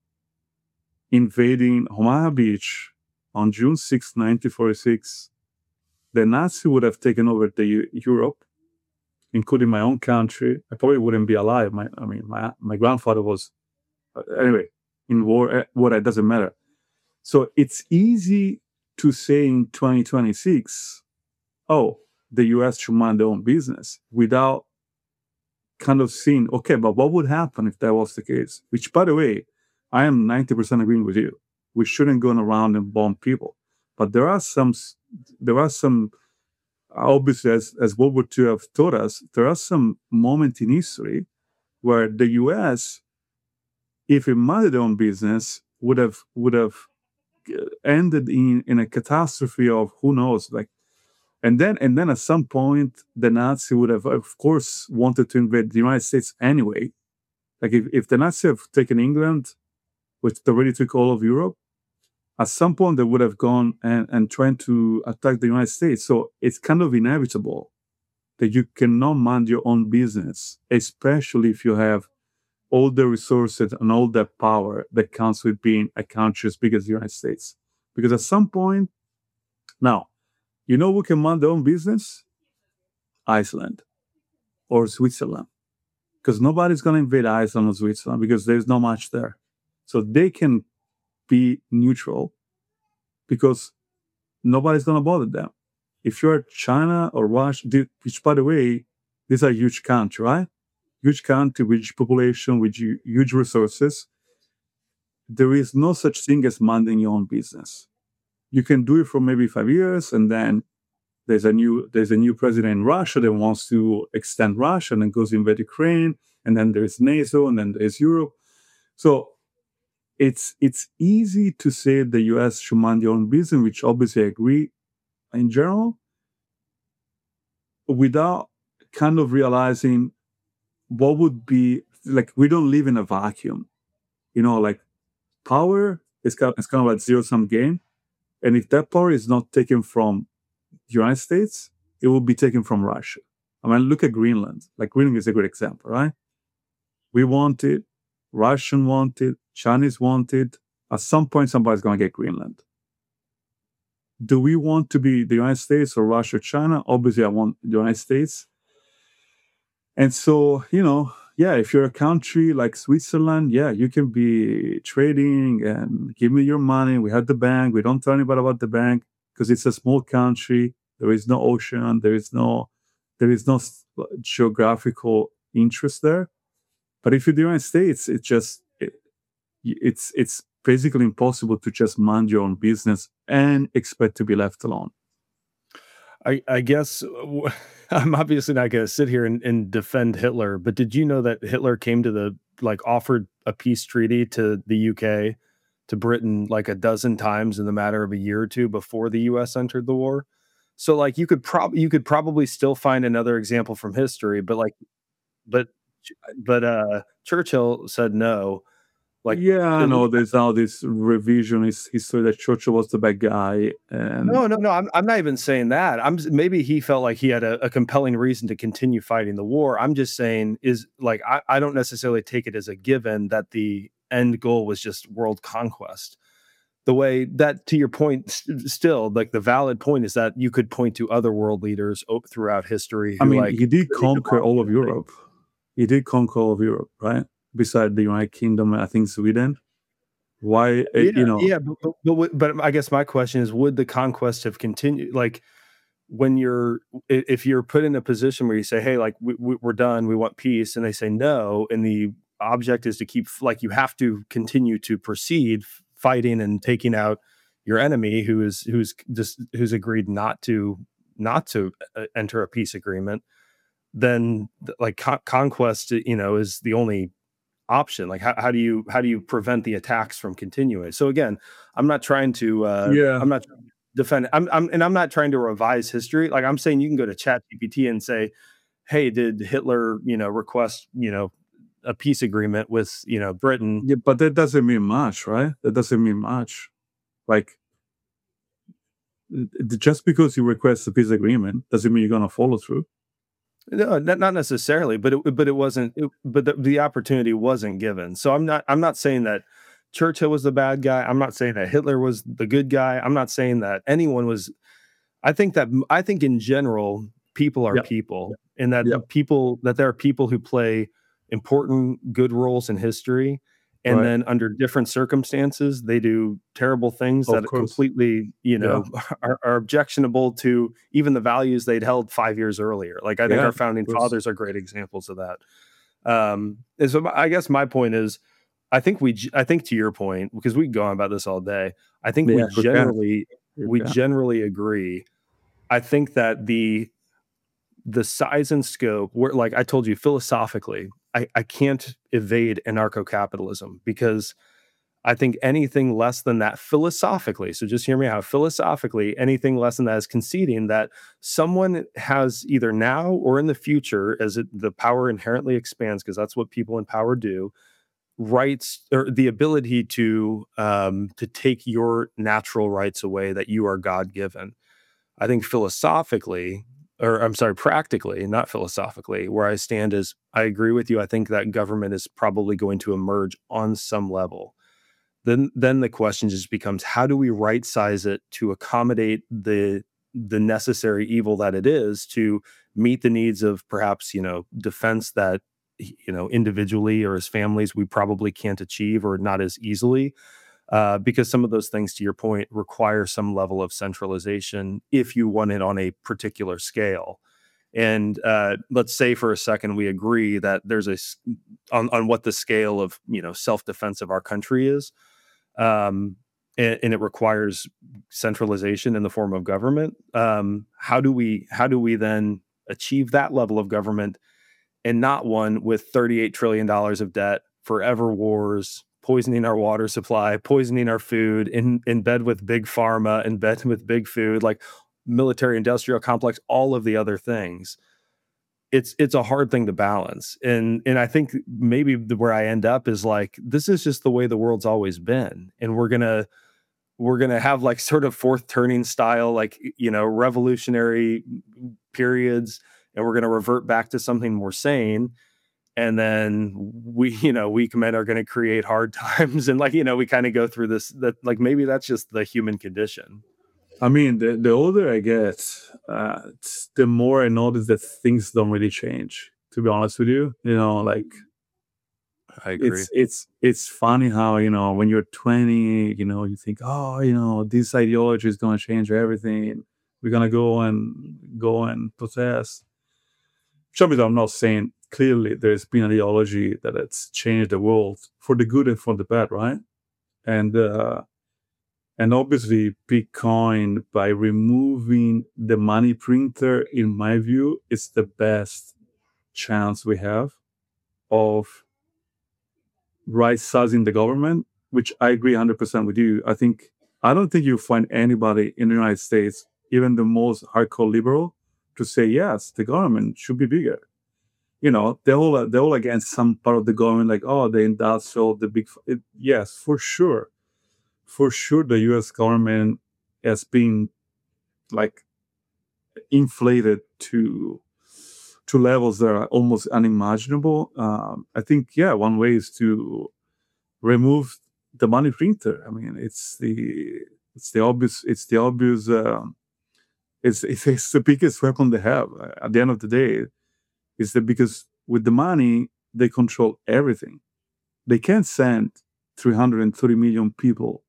invading Omaha Beach on June sixth, nineteen forty-six, the Nazis would have taken over the U- Europe, including my own country. I probably wouldn't be alive. My, I mean, my my grandfather was, uh, anyway, in war. Uh, war, it doesn't matter. So it's easy to say in twenty twenty-six, oh, the U S should mind their own business, without kind of seeing, okay, but what would happen if that was the case? Which, by the way, I am ninety percent agreeing with you. We shouldn't go around and bomb people. But there are some, there are some, obviously, as, as World War Two have taught us, there are some moments in history where the U S, if it minded their own business, would have would have ended in, in a catastrophe of who knows, like, and then and then at some point the Nazi would have, of course, wanted to invade the United States anyway. Like if, if the Nazis have taken England, which they already took all of Europe, at some point they would have gone and, and tried to attack the United States. So it's kind of inevitable that you cannot mind your own business, especially if you have all the resources and all the power that comes with being a country as big as the United States. Because at some point, now, you know who can mind their own business? Iceland or Switzerland. Because nobody's going to invade Iceland or Switzerland because there's not much there. So they can be neutral because nobody's going to bother them. If you're China or Russia, which, by the way, these are huge countries, right? huge country, with huge population, with hu- huge resources. There is no such thing as minding your own business. You can do it for maybe five years, and then there's a new there's a new president in Russia that wants to extend Russia and then goes invade Ukraine, and then there's NATO, and then there's Europe. So it's it's easy to say the U S should mind their own business, which obviously I agree in general, without kind of realizing what would be like. We don't live in a vacuum, you know. Like power is kind of, it's kind of like zero sum game, and if that power is not taken from the United States, it will be taken from Russia. I mean, look at Greenland. Like Greenland is a good example, right? We want it, Russian want it, Chinese want it. At some point, somebody's going to get Greenland. Do we want to be the United States or Russia or China? Obviously, I want the United States. And so, you know, yeah, if you're a country like Switzerland, yeah, you can be trading and give me your money. We have the bank. We don't tell anybody about the bank because it's a small country. There is no ocean. There is no, there is no geographical interest there. But if you're the United States, it's just, it, it's it's basically impossible to just mind your own business and expect to be left alone. I, I guess I'm obviously not going to sit here and, and defend Hitler, but did you know that Hitler came to the, like, offered a peace treaty to the U K, to Britain, like a dozen times in the matter of a year or two before the U S entered the war? So, like, you could probably you could probably still find another example from history, but like, but but uh, Churchill said no. Like, yeah, I know there's now this revisionist history that Churchill was the bad guy. And no, no, no. I'm I'm not even saying that. I'm maybe he felt like he had a, a compelling reason to continue fighting the war. I'm just saying is like I, I don't necessarily take it as a given that the end goal was just world conquest. The way that, to your point, st- still like the valid point is that you could point to other world leaders throughout history. Who, I mean, like, he did conquer all of Europe. He did conquer all of Europe, right? Beside the United Kingdom, I think Sweden. Why, yeah, you know? Yeah, but, but, but I guess my question is, would the conquest have continued? Like, when you're, if you're put in a position where you say, hey, like, we, we're done, we want peace, and they say no, and the object is to keep, like, you have to continue to proceed fighting and taking out your enemy who is who's just who's agreed not to not to enter a peace agreement, then like con- conquest, you know, is the only option. Like, how, how do you how do you prevent the attacks from continuing? So again, I'm not trying to uh yeah I'm not trying to defend I'm, I'm and I'm not trying to revise history. Like, I'm saying you can go to ChatGPT and say, hey, did Hitler, you know, request, you know, a peace agreement with, you know, Britain? Yeah, but that doesn't mean much, right? That doesn't mean much. Like, just because you request a peace agreement doesn't mean you're going to follow through. No, not, not necessarily, but it, but it wasn't. It, but the, the opportunity wasn't given. So I'm not. I'm not saying that Churchill was the bad guy. I'm not saying that Hitler was the good guy. I'm not saying that anyone was. I think that I think in general, people are Yep. people, and that Yep. people that there are people who play important, good roles in history, and Right. then under different circumstances, they do terrible things Of that course. completely, you know, are, are objectionable to even the values they'd held five years earlier. Like, I think Yeah, our founding of course. fathers are great examples of that. Um, and so I guess my point is, I think we, I think to your point, because we can go on about this all day, I think Yeah, we we can. generally, We we can. generally agree. I think that the, the size and scope, where, like I told you, philosophically, I, I can't evade anarcho-capitalism, because I think anything less than that philosophically, so just hear me out, philosophically, anything less than that is conceding that someone has either now or in the future, as it, the power inherently expands, because that's what people in power do, rights or the ability to um, to take your natural rights away that you are God-given. I think philosophically, or I'm sorry, practically, not philosophically, where I stand is I agree with you. I think that government is probably going to emerge on some level. Then, then the question just becomes, how do we right size it to accommodate the the necessary evil that it is, to meet the needs of perhaps, you know, defense that, you know, individually or as families we probably can't achieve, or not as easily. Uh, because some of those things, to your point, require some level of centralization if you want it on a particular scale. And uh, let's say for a second we agree that there's a on, on what the scale of, you know, self-defense of our country is, um, and, and it requires centralization in the form of government. Um, how do we how do we then achieve that level of government, and not one with thirty-eight trillion dollars of debt, forever wars, poisoning our water supply, poisoning our food, in, in bed with big pharma, in bed with big food, like military industrial complex, all of the other things. It's it's a hard thing to balance. And and I think maybe the, where I end up is like, this is just the way the world's always been. And we're gonna we're gonna have like sort of fourth turning style, like, you know, revolutionary periods, and we're gonna revert back to something more sane. And then we, you know, weak men are going to create hard times. And like, you know, we kind of go through this, that like, maybe that's just the human condition. I mean, the, the older I get, uh, the more I notice that things don't really change, to be honest with you. You know, like, I agree. It's, it's, it's funny how, you know, when you're twenty, you know, you think, oh, you know, this ideology is going to change everything. We're going to go and go and protest. Which I'm not saying, clearly there's been an ideology that it's changed the world for the good and for the bad, right? And uh, and obviously Bitcoin, by removing the money printer, in my view, is the best chance we have of right-sizing the government, which I agree one hundred percent with you. I think I don't think you'll find anybody in the United States, even the most hardcore liberal, to say, yes, the government should be bigger. You know, they're all, they're all against some part of the government, like, oh, the industrial, the big... It, yes, for sure. For sure, the U S government has been, like, inflated to to levels that are almost unimaginable. Um, I think, yeah, one way is to remove the money printer. I mean, it's the it's the obvious... It's the obvious... Um, It's, it's the biggest weapon they have. At the end of the day, it's the because with the money, they control everything. They can't send three hundred thirty million people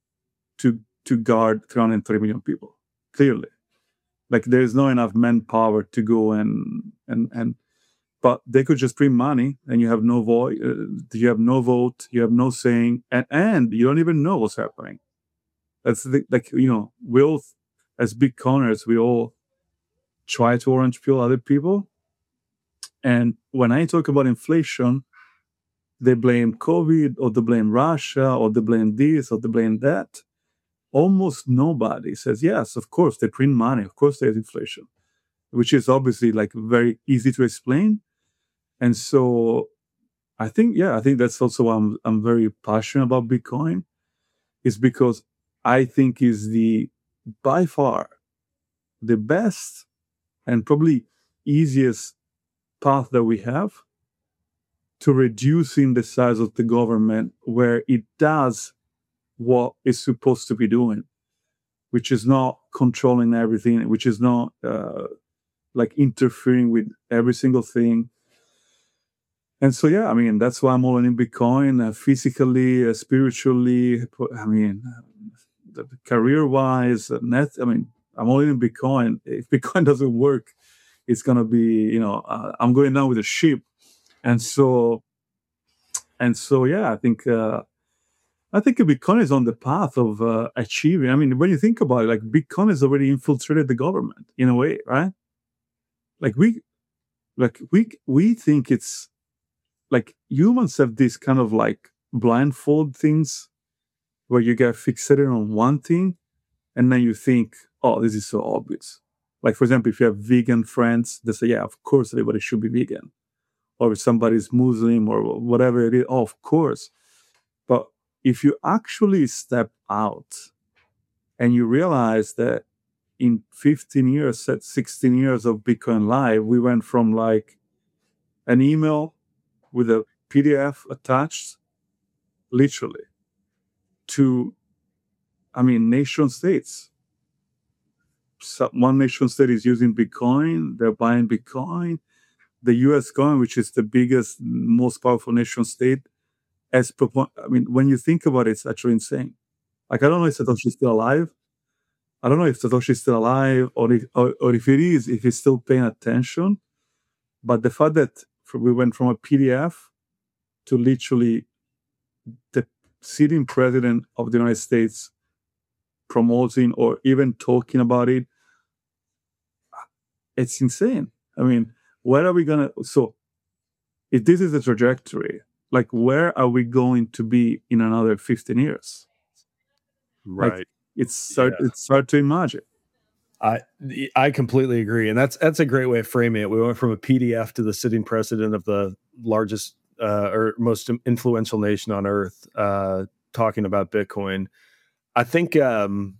to to guard three hundred thirty million people, clearly. Like, there's not enough manpower to go and, and, and but they could just print money, and you have no voice, uh, you have no vote, you have no saying, and, and you don't even know what's happening. That's the, like, you know, we all... As Bitcoiners, we all try to orange pill other people. And when I talk about inflation, they blame COVID, or they blame Russia, or they blame this, or they blame that. Almost nobody says, yes, of course, they print money. Of course, there's inflation, which is obviously like very easy to explain. And so I think, yeah, I think that's also why I'm, I'm very passionate about Bitcoin, is because I think is the, by far, the best and probably easiest path that we have to reducing the size of the government, where it does what it's supposed to be doing, which is not controlling everything, which is not uh, like interfering with every single thing. And so, yeah, I mean, that's why I'm all in Bitcoin, uh, physically, uh, spiritually. I mean, uh, career-wise, uh, net. I mean, I'm all in Bitcoin. If Bitcoin doesn't work, it's gonna be, you know, uh, I'm going down with a ship. And so, and so, yeah, I think, uh, I think Bitcoin is on the path of uh, achieving. I mean, when you think about it, like, Bitcoin has already infiltrated the government in a way, right? Like we, like we, we think it's like humans have this kind of like blindfold things where you get fixated on one thing, and then you think, oh, this is so obvious. Like, for example, if you have vegan friends, they say, yeah, of course, everybody should be vegan. Or if somebody's Muslim or whatever it is, oh, of course. But if you actually step out and you realize that in fifteen years, sixteen years of Bitcoin Live, we went from like an email with a P D F attached, literally, to, I mean, nation states. So one nation state is using Bitcoin, they're buying Bitcoin. The U S government, which is the biggest, most powerful nation state, as propo- I mean, when you think about it, it's actually insane. Like, I don't know if Satoshi's still alive, I don't know if Satoshi's still alive or if, or, or if it is, if he's still paying attention. But the fact that we went from a P D F to literally the sitting president of the United States promoting or even talking about it, it's insane. I mean, where are we going to... So if this is the trajectory, like, where are we going to be in another fifteen years? Right. Like, it's hard, Yeah. it's hard to imagine. I I completely agree, and that's that's a great way of framing it. We went from a P D F to the sitting president of the largest uh, or most influential nation on earth, uh, talking about Bitcoin. I think um,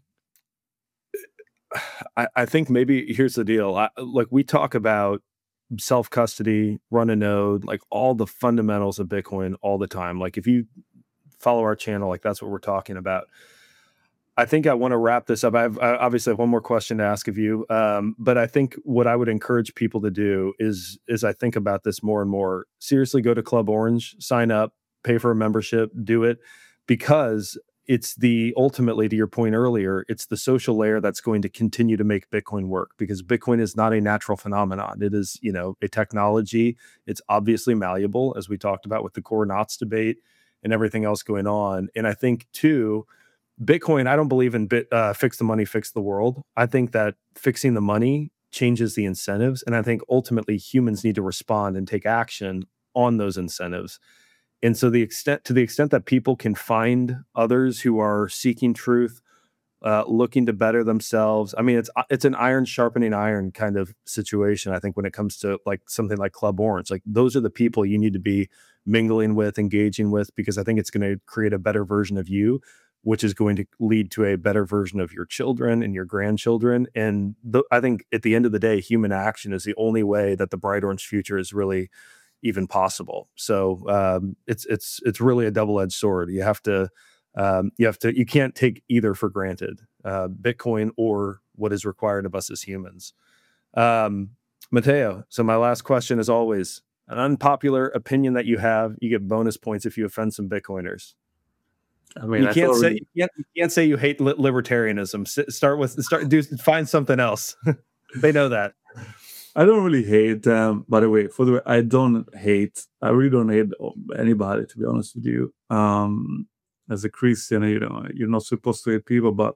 I, I think maybe here's the deal. I, like we talk about self custody, run a node, like all the fundamentals of Bitcoin all the time. Like if you follow our channel, like that's what we're talking about. I think I want to wrap this up. I have I obviously have one more question to ask of you, um, but I think what I would encourage people to do is, is I think about this more and more. Seriously, go to Club Orange, sign up, pay for a membership, do it, because it's the ultimately, to your point earlier, it's the social layer that's going to continue to make Bitcoin work, because Bitcoin is not a natural phenomenon. It is, you know, a technology. It's obviously malleable, as we talked about with the core knots debate and everything else going on. And I think too, Bitcoin, I don't believe in bit, uh, fix the money, fix the world. I think that fixing the money changes the incentives. And I think ultimately humans need to respond and take action on those incentives. And so the extent, to the extent that people can find others who are seeking truth, uh, looking to better themselves. I mean, it's, it's an iron sharpening iron kind of situation. I think when it comes to like something like Club Orange, like those are the people you need to be mingling with, engaging with, because I think it's going to create a better version of you, which is going to lead to a better version of your children and your grandchildren. And th- I think at the end of the day, human action is the only way that the bright orange future is really even possible. So um, it's it's it's really a double-edged sword. You have to um, you have to you can't take either for granted, uh, Bitcoin or what is required of us as humans. Um, Matteo, so my last question is always an unpopular opinion that you have. You get bonus points if you offend some Bitcoiners. I mean, you I can't say already... you can't, you can't say you hate li- libertarianism. S- start with start do find something else. They know that. I don't really hate them. By the way, for the way, I don't hate. I really don't hate anybody, to be honest with you. Um, as a Christian, you know, you're not supposed to hate people, but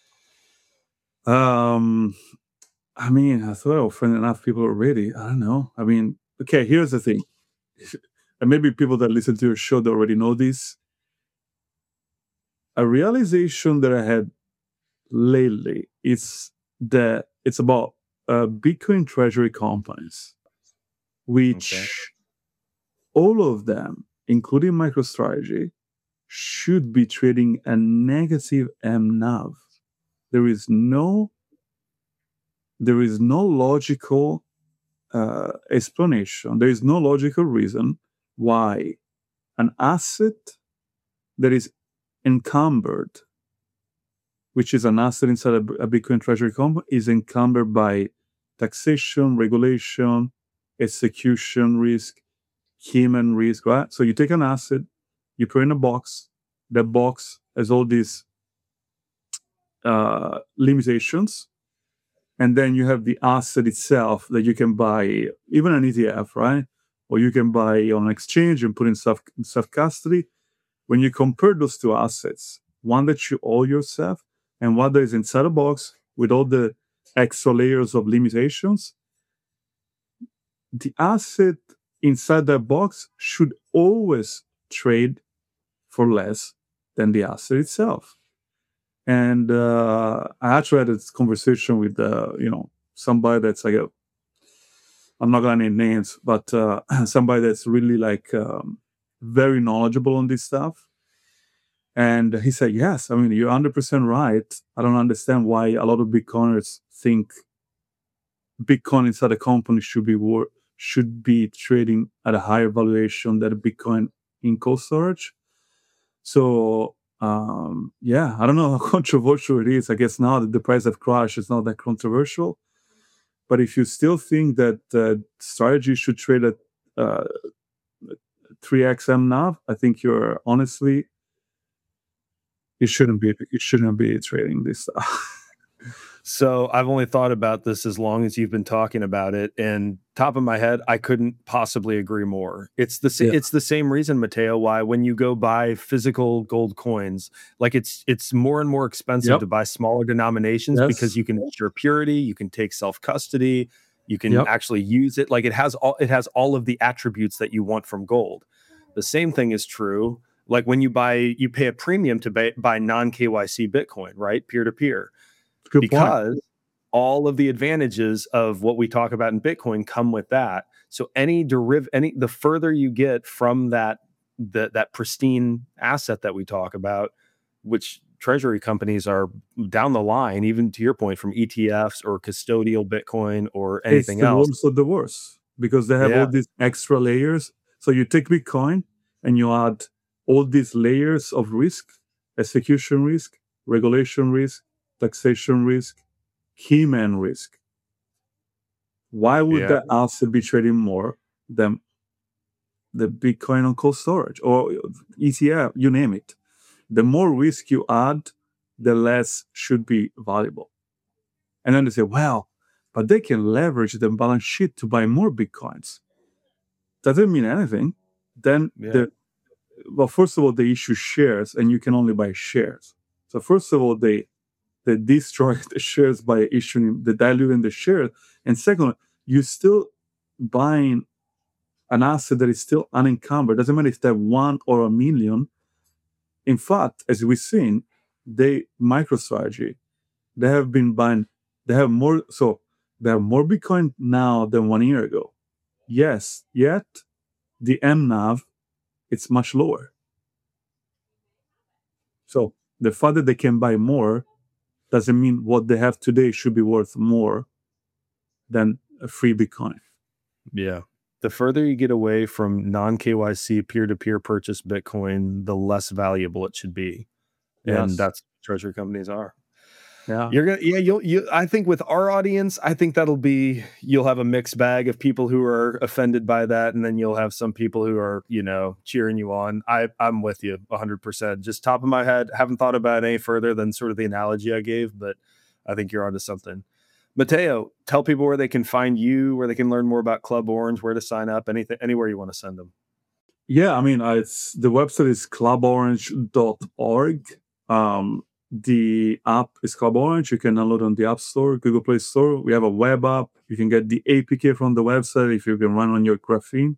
um, I mean, I thought I offended enough people already. I don't know. I mean, okay, here's the thing, and maybe people that listen to your show they already know this. A realization that I had lately is that it's about uh, Bitcoin treasury companies, which okay. all of them, including MicroStrategy, should be trading a negative M NAV. There is no, there is no logical uh, explanation. There is no logical reason why an asset that is encumbered, which is an asset inside a, a Bitcoin treasury company, is encumbered by taxation, regulation, execution risk, human risk, right? So you take an asset, you put it in a box, that box has all these uh, limitations, and then you have the asset itself that you can buy, even an E T F, right? Or you can buy on an exchange and put in self, self-custody. When you compare those two assets, one that you owe yourself and one that is inside a box with all the extra layers of limitations, the asset inside that box should always trade for less than the asset itself. And uh, I actually had this conversation with, uh, you know, somebody that's like a, I'm not going to name names, but uh, somebody that's really like um, very knowledgeable on this stuff. And he said, yes, I mean, you're one hundred percent right. I don't understand why a lot of Bitcoiners think Bitcoin inside a company should be wor- should be trading at a higher valuation than a Bitcoin in cold storage. So, um, yeah, I don't know how controversial it is. I guess now that the price have crashed, it's not that controversial. But if you still think that uh, strategy should trade at uh, three X M NAV, I think you're honestly, you shouldn't be you shouldn't be trading this stuff. So I've only thought about this as long as you've been talking about it, and top of my head, I couldn't possibly agree more. It's the sa- Yeah. it's the same reason, Matteo, why when you go buy physical gold coins, like it's it's more and more expensive Yep. to buy smaller denominations Yes. because you can ensure purity, you can take self custody, you can Yep. actually use it. Like it has all it has all of the attributes that you want from gold. The same thing is true. Like when you buy, you pay a premium to buy, buy non K Y C Bitcoin, right? Peer to peer. Good Because point. all of the advantages of what we talk about in Bitcoin come with that. So any deriv any the further you get from that that that pristine asset that we talk about, which treasury companies are down the line, even to your point, from E T Fs or custodial Bitcoin or It's anything the else. worst of the worst because they have Yeah. all these extra layers. So you take Bitcoin and you add all these layers of risk, execution risk, regulation risk, taxation risk, keyman risk. Why would Yeah. that asset be trading more than the Bitcoin on cold storage or E T F, you name it? The more risk you add, the less should be valuable. And then they say, well, but they can leverage the balance sheet to buy more Bitcoins. Doesn't mean anything. Then Yeah. the well, first of all, they issue shares and you can only buy shares. So first of all, they they destroy the shares by issuing the diluting the shares. And second, you're still buying an asset that is still unencumbered. Doesn't matter if they have one or a million. In fact, as we've seen, they MicroStrategy, they have been buying, they have more, so they have more Bitcoin now than one year ago. Yes, yet the M NAV, it's much lower. So the fact that they can buy more doesn't mean what they have today should be worth more than a free Bitcoin. Yeah. The further you get away from non K Y C peer-to-peer purchase Bitcoin, the less valuable it should be. And Yes. that's what treasury companies are. Yeah. You're gonna, yeah, you'll, you, I think with our audience, I think that'll be, you'll have a mixed bag of people who are offended by that. And then you'll have some people who are, you know, cheering you on. I, I'm with you a hundred percent. Just top of my head, haven't thought about it any further than sort of the analogy I gave, but I think you're onto something. Matteo, tell people where they can find you, where they can learn more about Club Orange, where to sign up, anything, anywhere you want to send them. Yeah, I mean, uh, it's the website is club orange dot org. Um, the app is Club Orange. You can download on the App Store, Google Play Store. We have a web app. You can get the A P K from the website if you can run on your Graphene.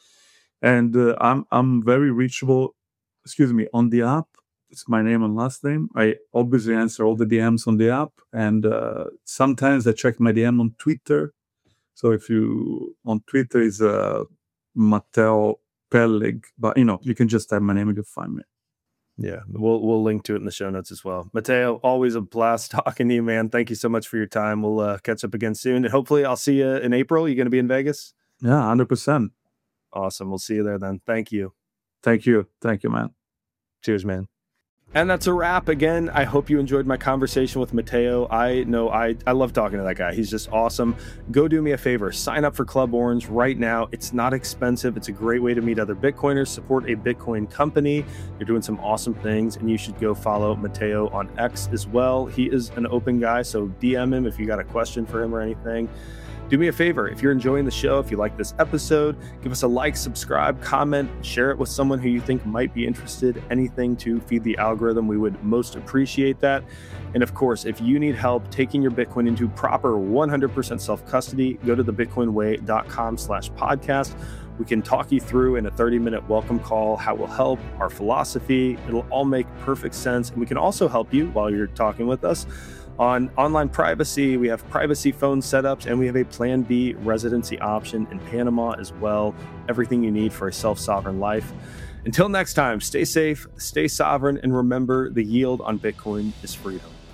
And uh, I'm I'm very reachable. Excuse me, on the app. It's my name and last name. I obviously answer all the D Ms on the app, and uh, sometimes I check my D M on Twitter. So if you on Twitter is uh, Matteo Pellig, but you know you can just type my name and you'll find me. Yeah, we'll we'll link to it in the show notes as well. Matteo, always a blast talking to you, man. Thank you so much for your time. We'll uh, catch up again soon, and hopefully I'll see you in April. You going to be in Vegas? Yeah, one hundred percent. Awesome. We'll see you there then. Thank you. Thank you. Thank you, man. Cheers, man. And that's a wrap. Again, I hope you enjoyed my conversation with Matteo. I know I, I love talking to that guy. He's just awesome. Go do me a favor. Sign up for Club Orange right now. It's not expensive. It's a great way to meet other Bitcoiners, support a Bitcoin company. You're doing some awesome things, and you should go follow Matteo on X as well. He is an open guy, so D M him if you got a question for him or anything. Do me a favor, if you're enjoying the show, if you like this episode, give us a like, subscribe, comment, share it with someone who you think might be interested. Anything to feed the algorithm, we would most appreciate that. And of course, if you need help taking your Bitcoin into proper one hundred percent self-custody, go to the bitcoin way dot com slash podcast. We can talk you through in a thirty minute welcome call how we'll help, our philosophy. It'll all make perfect sense. And we can also help you while you're talking with us on online privacy. We have privacy phone setups, and we have a Plan B residency option in Panama as well. Everything you need for a self-sovereign life. Until next time, stay safe, stay sovereign, and remember the yield on Bitcoin is freedom.